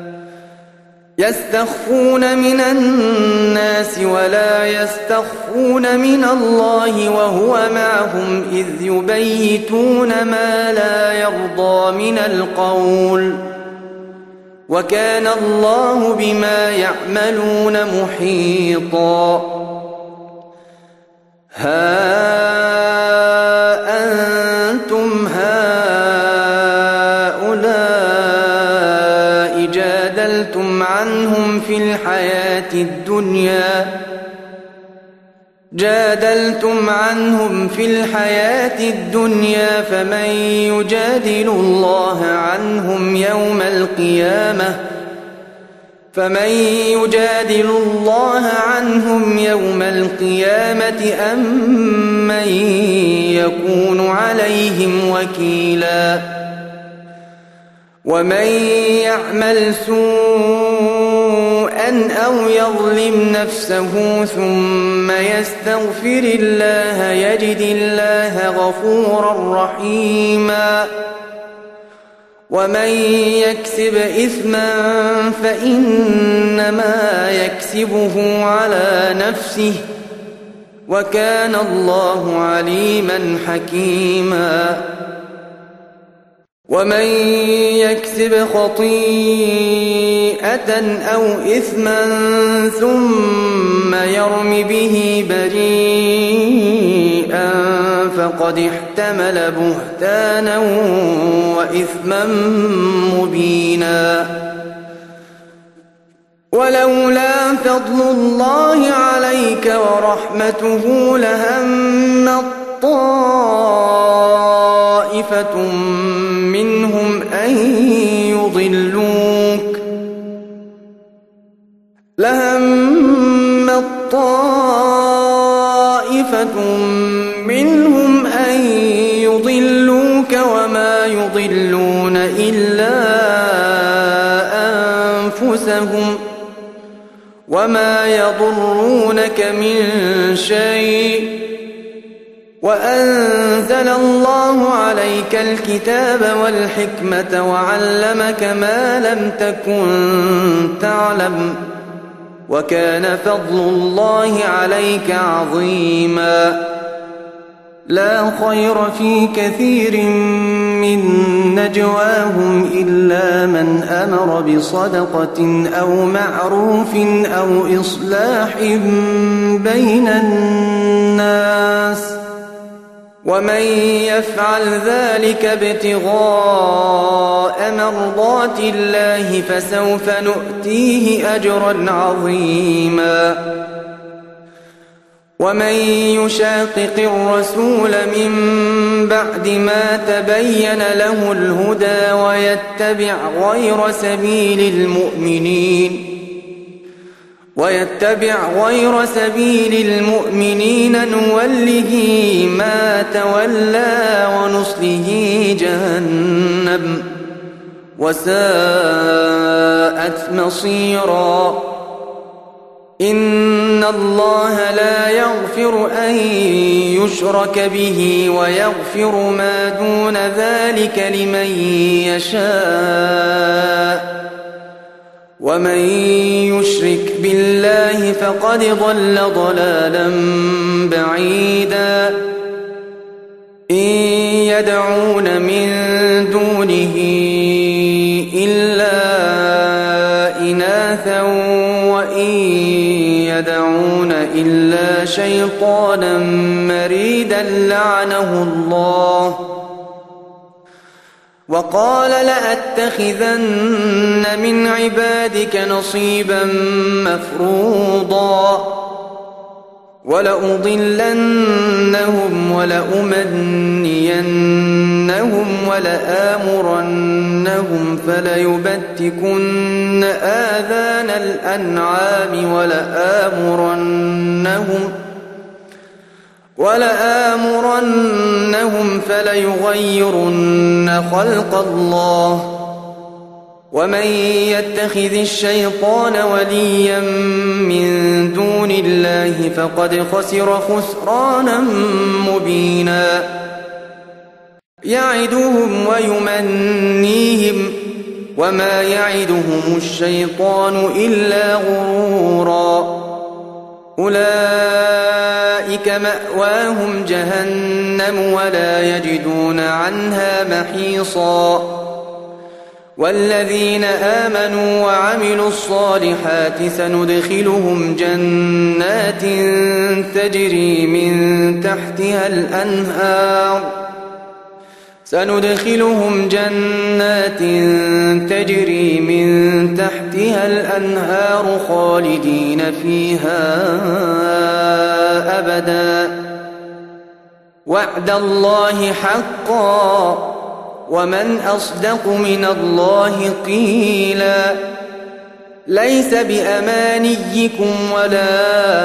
يستخفون من الناس ولا يستخفون من الله وهو معهم إذ يبيتون ما لا يرضى من القول وكان الله بما يعملون محيطا ها أنتم هؤلاء جادلتم عنهم في الحياة الدنيا جادلتم عنهم في الحياة الدنيا فمن يجادل الله عنهم يوم القيامة أم من يكون عليهم وكيلا ومن يعمل سوءا أو يظلم نفسه ثم يستغفر الله يجد الله غفورا رحيما ومن يكسب إثما فإنما يكسبه على نفسه وكان الله عليما حكيما ومن يكسب خطيئة أو إثما ثم يرم به بريئا فقد احتمل بهتانا وإثما مبينا ولولا فضل الله عليك ورحمته لهم طائفة منهم أن يضلوك وما يضلون إلا أنفسهم وما يضرونك من شيء وأنزل الله عليك الكتاب والحكمة وعلمك ما لم تكن تعلم وكان فضل الله عليك عظيما لا خير في كثير من نجواهم إلا من أمر بصدقة أو معروف أو إصلاح بين الناس ومن يفعل ذلك ابتغاء مرضات الله فسوف نؤتيه أجرا عظيما ومن يشاقق الرسول من بعد ما تبين له الهدى ويتبع غير سبيل المؤمنين نوله ما تولى ونصله جهنم وساءت مصيرا إن الله لا يغفر أن يشرك به ويغفر ما دون ذلك لمن يشاء ومن يشرك بالله فقد ضل ضلالا بعيدا إن يدعون من دونه إلا إناثا وإن يدعون إلا شيطانا مريدا لعنه الله وقال لأتخذن من عبادك نصيبا مفروضا ولأضلنهم ولأمنينهم ولآمرنهم فليبتكن آذان الأنعام ولآمرنهم فليغيرن خلق الله ومن يتخذ الشيطان وليا من دون الله فقد خسر خسرانا مبينا يعدهم ويمنيهم وما يعدهم الشيطان إلا غرورا أولئك مأواهم جهنم ولا يجدون عنها محيصا والذين آمنوا وعملوا الصالحات سندخلهم جنات تجري من تحتها الأنهار خالدين فيها أبدا وعد الله حقا ومن أصدق من الله قيلا ليس بأمانيكم ولا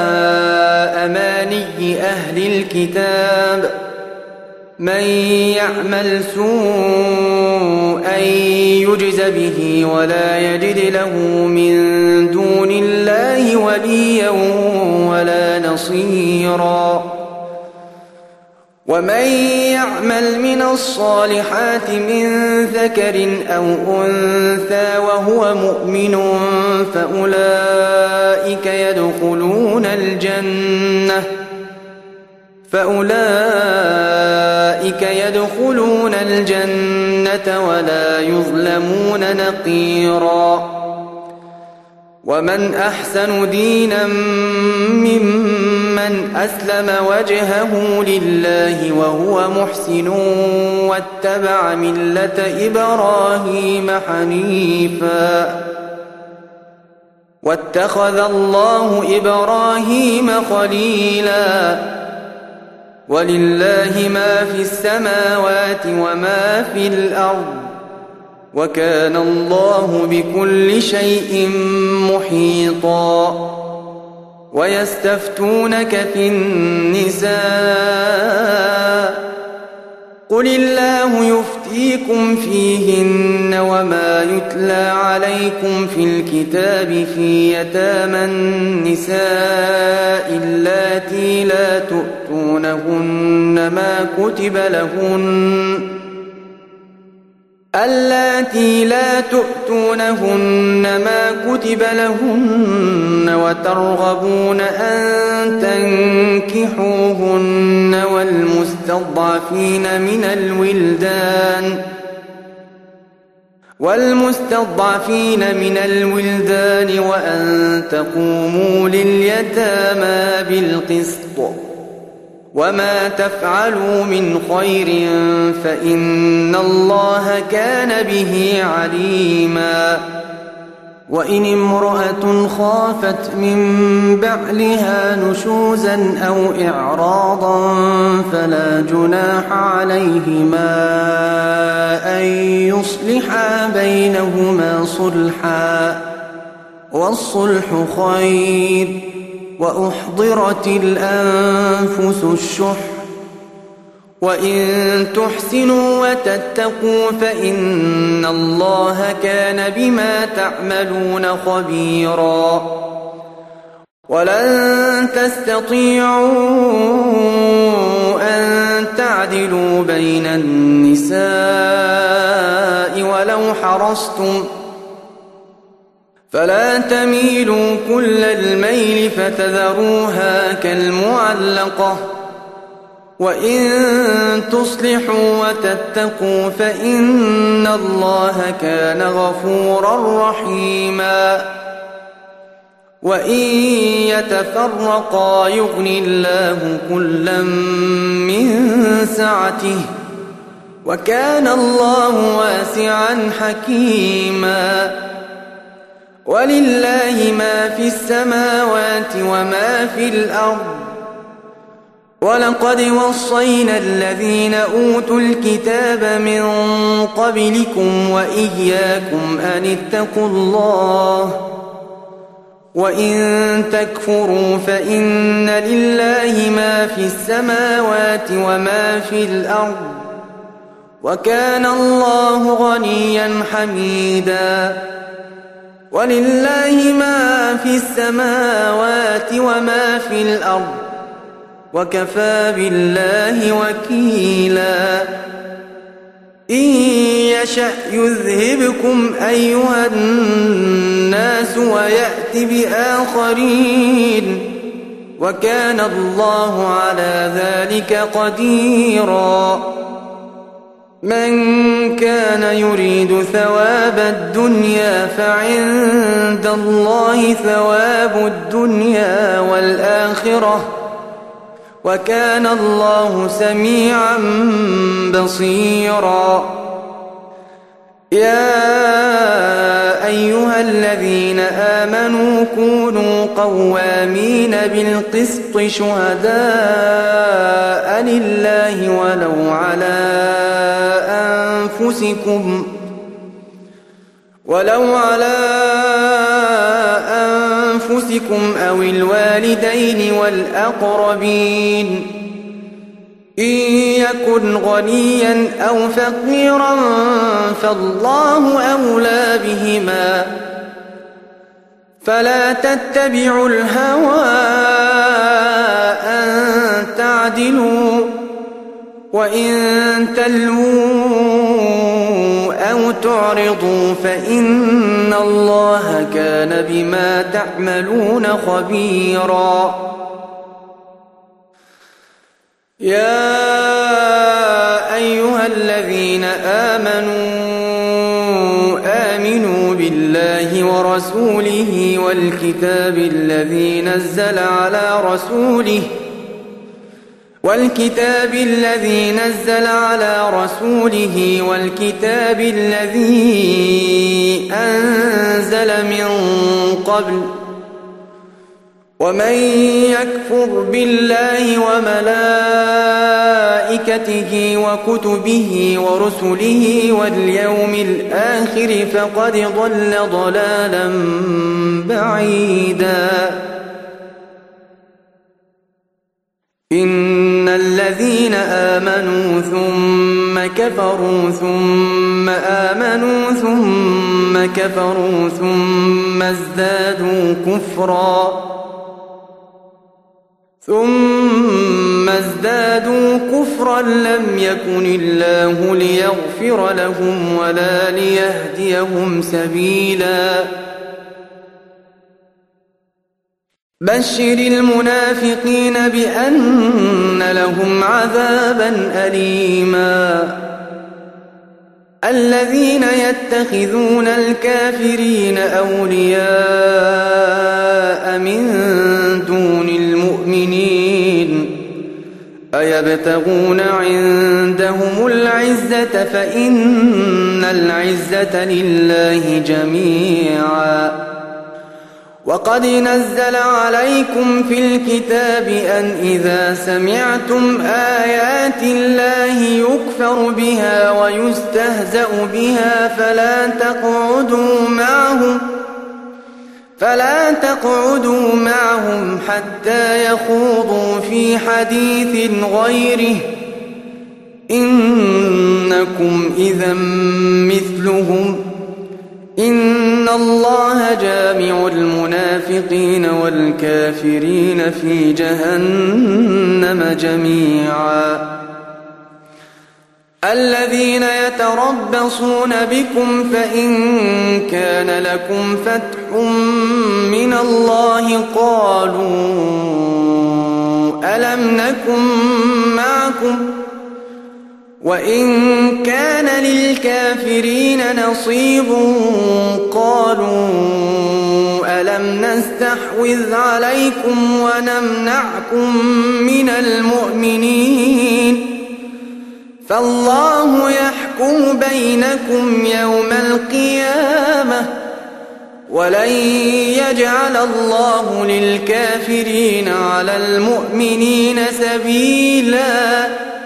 أماني أهل الكتاب من يعمل سوءا يجز به ولا يجد له من دون الله وليا ولا نصيرا ومن يعمل من الصالحات من دذكر أو أنثى وهو مؤمن فأولئك يدخلون الجنة ولا يظلمون نقيرا ومن أحسن دينا ممن أسلم وجهه لله وهو محسن واتبع ملة إبراهيم حنيفا واتخذ الله إبراهيم خليلا ولله ما في السماوات وما في الأرض وكان الله بكل شيء محيطا ويستفتونك في النساء قل الله يفتيكم فيهن وما يتلى عليكم في الكتاب في يتامى النساء اللاتي لا تؤتونهن ما كتب لهن وترغبون أن تنكحوهن والمستضعفين من الولدان وأن تقوموا لليتامى بالقسط وما تفعلوا من خير فإن الله كان به عليما وإن امرأة خافت من بعلها نشوزا أو إعراضا فلا جناح عليهما أن يصلحا بينهما صلحا والصلح خير وأحضرت الأنفس الشح وإن تحسنوا وتتقوا فإن الله كان بما تعملون خبيرا ولن تستطيعوا أن تعدلوا بين النساء ولو حرصتم فلا تميلوا كل الميل فتذروها كالمعلقة وإن تصلحوا وتتقوا فإن الله كان غفورا رحيما وإن يتفرقا يغن الله كلا من سعته وكان الله واسعا حكيما ولله ما في السماوات وما في الأرض ولقد وصينا الذين أوتوا الكتاب من قبلكم وإياكم أن اتقوا الله وإن تكفروا فإن لله ما في السماوات وما في الأرض وكان الله غنيا حميدا ولله ما في السماوات وما في الأرض وكفى بالله وكيلا إن يشأ يذهبكم أيها الناس ويأت بآخرين وكان الله على ذلك قديرا من كان يريد ثواب الدنيا فعند الله ثواب الدنيا والآخرة وكان الله سميعا بصيرا يا أيها الذين آمنوا كونوا قوامين بالقسط شهداء لله ولو على أنفسكم أو الوالدين والأقربين إن يكن غنيا أو فقيرا فالله أولى بهما فلا تتبعوا الهوى أن تعدلوا وإن تلووا أو تعرضوا فإن الله كان بما تعملون خبيرا يا أيها الذين آمنوا بالله ورسوله والكتاب الذي نزل على رسوله والكتاب الذي أنزل من قبل ومن يكفر بالله وملائكته وكتبه ورسله واليوم الآخر فقد ضل ضلالا بعيدا إن الذين آمنوا ثم كفروا ثم آمنوا ثم كفروا ثم ازدادوا كفرا لم يكن الله ليغفر لهم ولا ليهديهم سبيلا بشر المنافقين بأن لهم عذابا أليما الذين يتخذون الكافرين أولياء من دون المؤمنين أيبتغون عندهم العزة فإن العزة لله جميعا وقد نزل عليكم في الكتاب أن إذا سمعتم آيات الله يكفر بها ويستهزأ بها فلا تقعدوا معهم حتى يخوضوا في حديث غيره إنكم إذا مثلهم إن الله جامع المنافقين والكافرين في جهنم جميعا الذين يتربصون بكم فإن كان لكم فتح من الله قالوا ألم نكن معكم وإن كان للكافرين نصيب قالوا ألم نستحوذ عليكم ونمنعكم من المؤمنين فالله يحكم بينكم يوم القيامة ولن يجعل الله للكافرين على المؤمنين سبيلا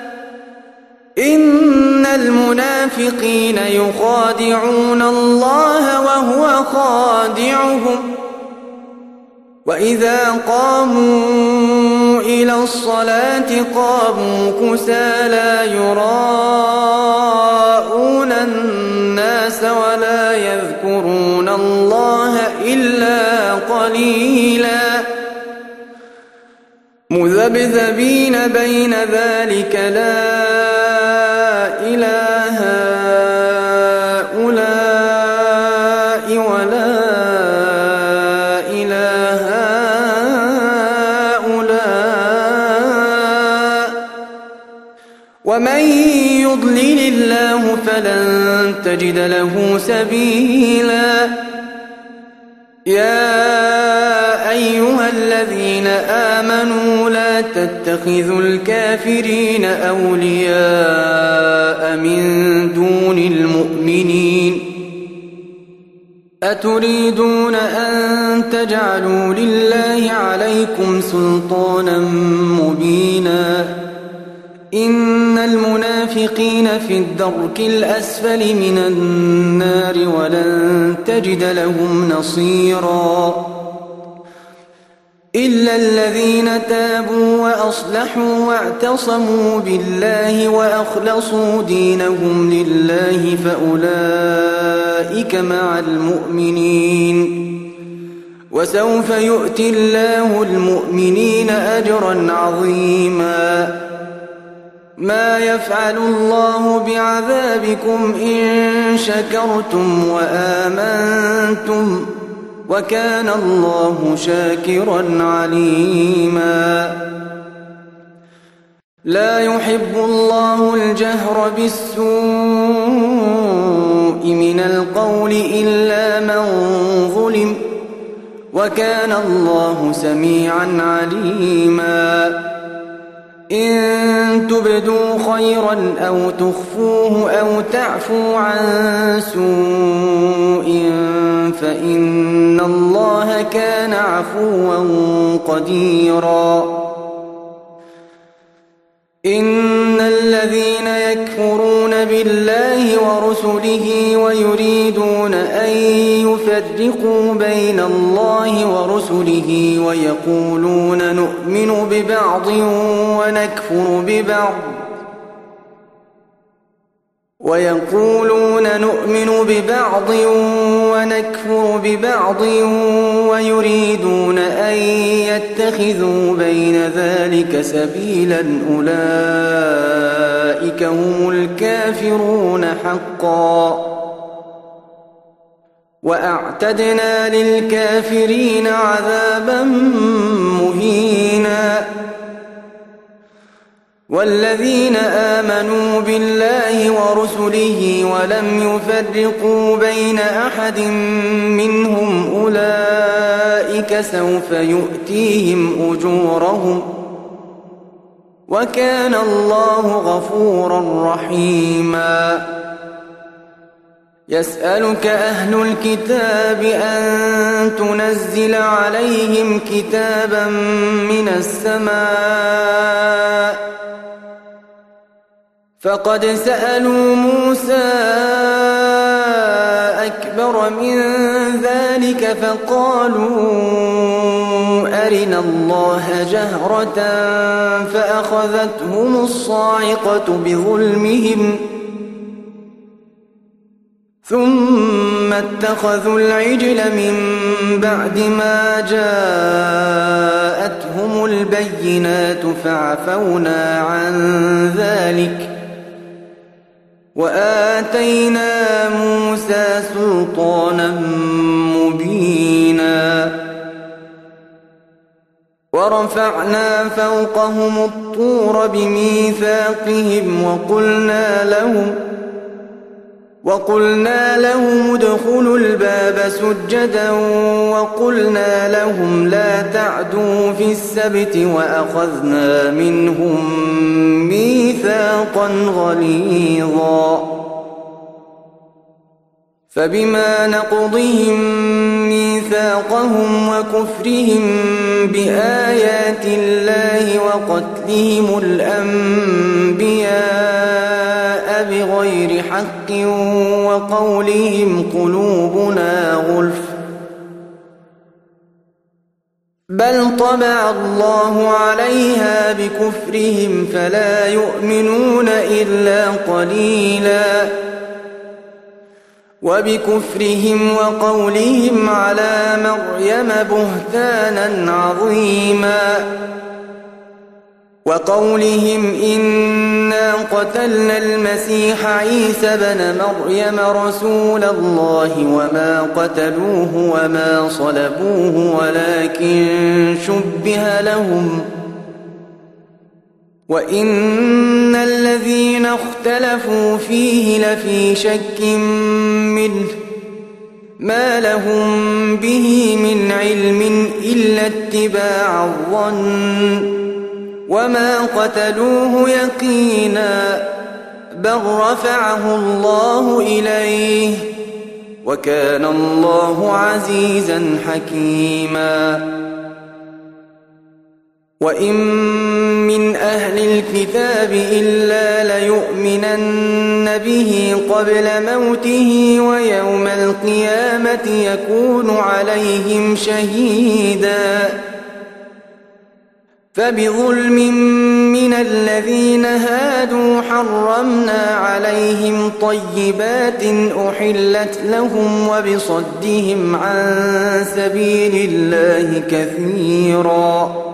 إن المنافقين يخادعون الله وهو خادعهم وإذا قاموا إلى الصلاة قاموا كسالى يراءون الناس ولا يذكرون الله إلا قليلا مذبذبين بين ذلك لا إله هؤلاء ولا إله هؤلاء ومن يضلل الله فلن تجد له سبيلا يا أيها الذين آمنوا لا تتخذوا الكافرين أولياء من دون المؤمنين أتريدون أن تجعلوا لله عليكم سلطانا مبينا إن المنافقين في الدرك الأسفل من النار ولن تجد لهم نصيرا إلا الذين تابوا وأصلحوا واعتصموا بالله وأخلصوا دينهم لله فأولئك مع المؤمنين وسوف يؤتي الله المؤمنين أجرا عظيما ما يفعل الله بعذابكم إن شكرتم وآمنتم وكان الله شاكرا عليما لا يحب الله الجهر بالسوء من القول إلا من ظلم وكان الله سميعا عليما إن تبدوا خيرا أو تخفوه أو تعفوا عن سوء فإن الله كان عفوا قديرا إن الذين يكفرون بالله ورسله ويريدون أن يفرقوا بين الله ورسله ويقولون نؤمن ببعض ونكفر ببعض ويريدون أن يتخذوا بين ذلك سبيلا أولئك هم الكافرون حقا وأعتدنا للكافرين عذابا مهينا والذين آمنوا بالله ورسله ولم يفرقوا بين أحد منهم أولئك سوف يؤتيهم أجورهم وكان الله غفورا رحيما يسألك أهل الكتاب أن تنزل عليهم كتابا من السماء فقد سألوا موسى أكبر من ذلك فقالوا أرنا الله جهرة فأخذتهم الصاعقة بظلمهم ثم اتخذوا العجل من بعد ما جاءتهم البينات فعفونا عن ذلك وآتينا موسى سلطانا مبينا ورفعنا فوقهم الطور بميثاقهم وقلنا لهم ادخلوا الباب سجدا وقلنا لهم لا تعدوا في السبت وأخذنا منهم ميثاقا غليظا فبما نقضهم ميثاقهم وكفرهم بآيات الله وقتلهم الأنبياء بغير حق وقولهم قلوبنا غلف بل طبع الله عليها بكفرهم فلا يؤمنون إلا قليلا وبكفرهم وقولهم على مريم بهتانا عظيما وقولهم إنا قتلنا المسيح عيسى بن مريم رسول الله وما قتلوه وما صلبوه ولكن شبه لهم وإن الذين اختلفوا فيه لفي شك منه ما لهم به من علم إلا اتباع الظن وما قتلوه يقينا بل رفعه الله إليه وكان الله عزيزا حكيما وإن من أهل الكتاب إلا ليؤمنن به قبل موته ويوم القيامة يكون عليهم شهيدا فبظلم من الذين هادوا حرمنا عليهم طيبات أحلت لهم وبصدهم عن سبيل الله كثيرا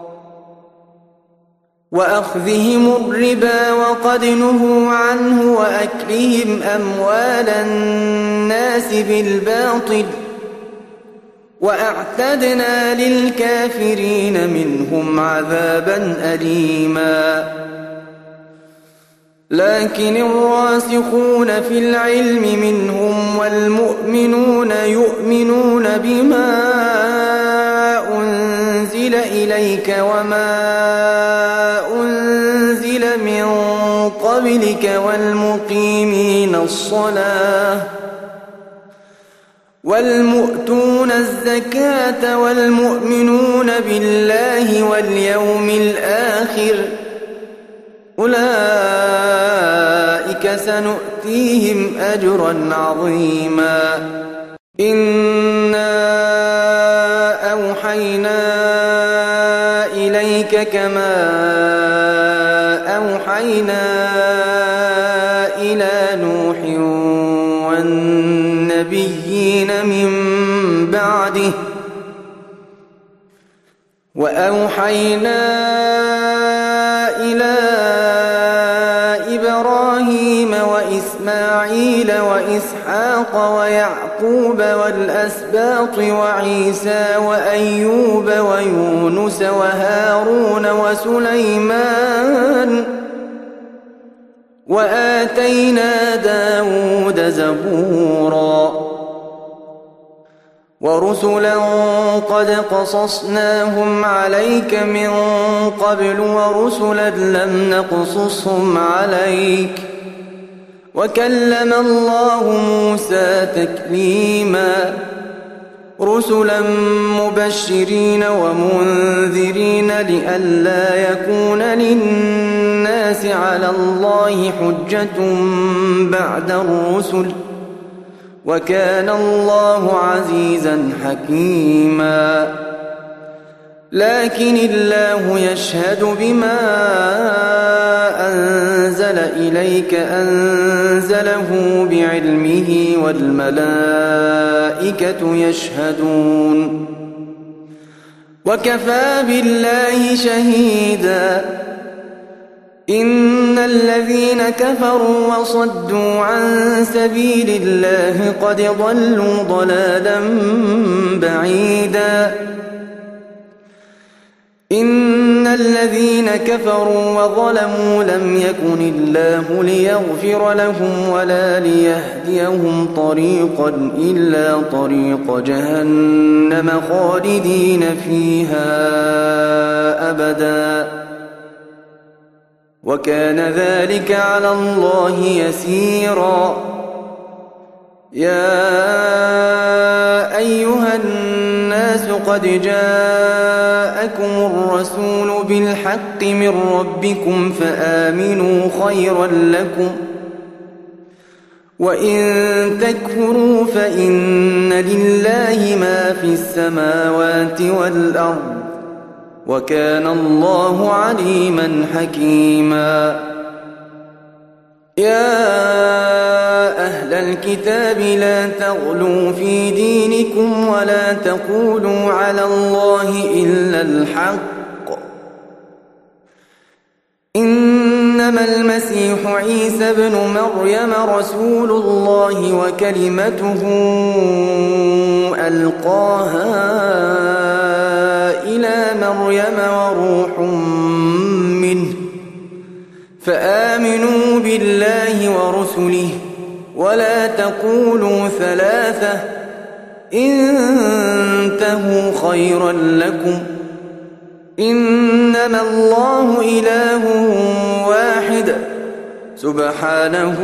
وأخذهم الربا وقد نهوا عنه وأكلهم أموال الناس بالباطل وأعتدنا للكافرين منهم عذابا أليما لكن الراسخون في العلم منهم والمؤمنون يؤمنون بما أنزل إليك وما أنزل من قبلك والمقيمين الصلاة والمؤتون الزكاة والمؤمنون بالله واليوم الآخر أولئك سنؤتيهم أجرا عظيما إنا أوحينا إليك كما أوحينا إلى نوح والنبيين من بعده وأوحينا إلى إبراهيم وإسماعيل وإسحاق ويعقوب والأسباط وعيسى وأيوب ويونس وهارون وسليمان وآتينا داود زبورا ورسلا قد قصصناهم عليك من قبل ورسلا لم نقصصهم عليك وكلم الله موسى تكليما رسلا مبشرين ومنذرين لئلا يكون للناس على الله حجة بعد الرسل وكان الله عزيزا حكيما لكن الله يشهد بما أنزل إليك أنزله بعلمه والملائكة يشهدون وكفى بالله شهيدا إن الذين كفروا وصدوا عن سبيل الله قد ضلوا ضلالا بعيدا إن الذين كفروا وظلموا لم يكن الله ليغفر لهم ولا ليهديهم طريقا إلا طريق جهنم خالدين فيها أبدا وكان ذلك على الله يسيرا يا أيها الناس قد جاءكم الرسول بالحق من ربكم فآمنوا خيرا لكم وإن تكفروا فإن لله ما في السماوات والأرض وكان الله عليما حكيما يا أهل الكتاب لا تغلوا في دينكم ولا تقولوا على الله إلا الحق إنما المسيح عيسى ابن مريم رسول الله وكلمته ألقاها إلى مريم وروح منه فآمنوا بالله ورسله ولا تقولوا ثلاثة انتهوا خيرا لكم إنما الله إله واحد سبحانه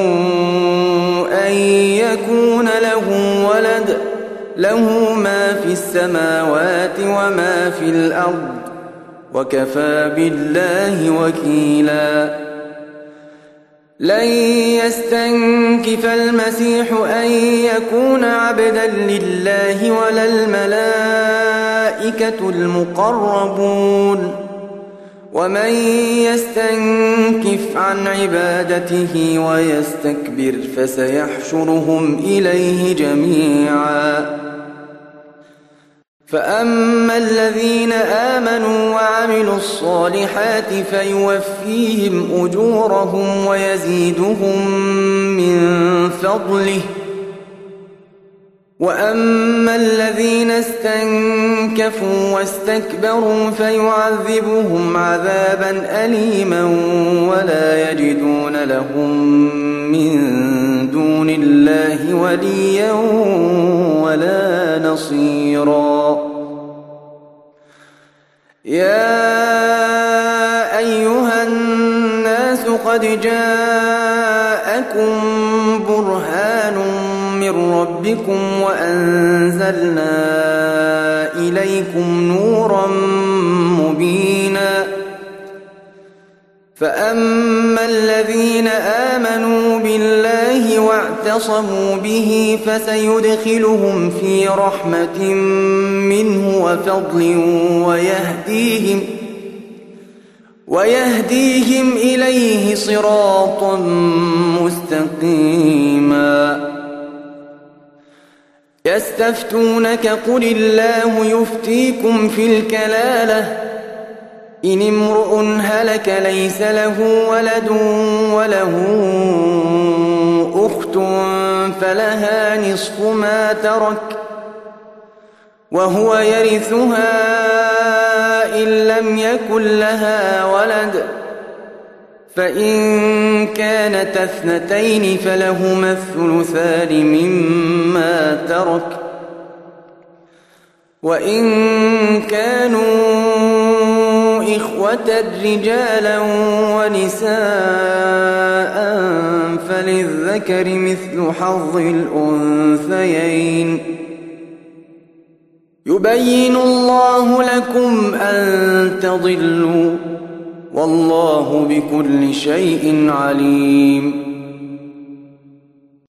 أن يكون له ولد له ما في السماوات وما في الأرض وكفى بالله وكيلا لن يستنكف المسيح أن يكون عبدا لله ولا الملائكة المقربون ومن يستنكف عن عبادته ويستكبر فسيحشرهم إليه جميعا فأما الذين آمنوا وعملوا الصالحات فيوفيهم أجورهم ويزيدهم من فضله وأما الذين استنكفوا واستكبروا فيعذبهم عذابا أليما ولا يجدون لهم من دون الله وليا ولا نصيرا يا أيها الناس قد جاءكم برهان من ربكم وأنزلنا إليكم نورا مبينا فأما الذين آمنوا بالله واعتصموا به فسيدخلهم في رحمة منه وفضل ويهديهم إليه صراطا مستقيما يستفتونك قل الله يفتيكم في الكلالة إن امرؤ هلك ليس له ولد وله أخت فلها نصف ما ترك وهو يرثها إن لم يكن لها ولد فإن كانت اثنتين فلهما الثلثان مما ترك وإن كانوا إخوة رجالا ونساء فللذكر مثل حظ الأنثيين يبين الله لكم أن تضلوا والله بكل شيء عليم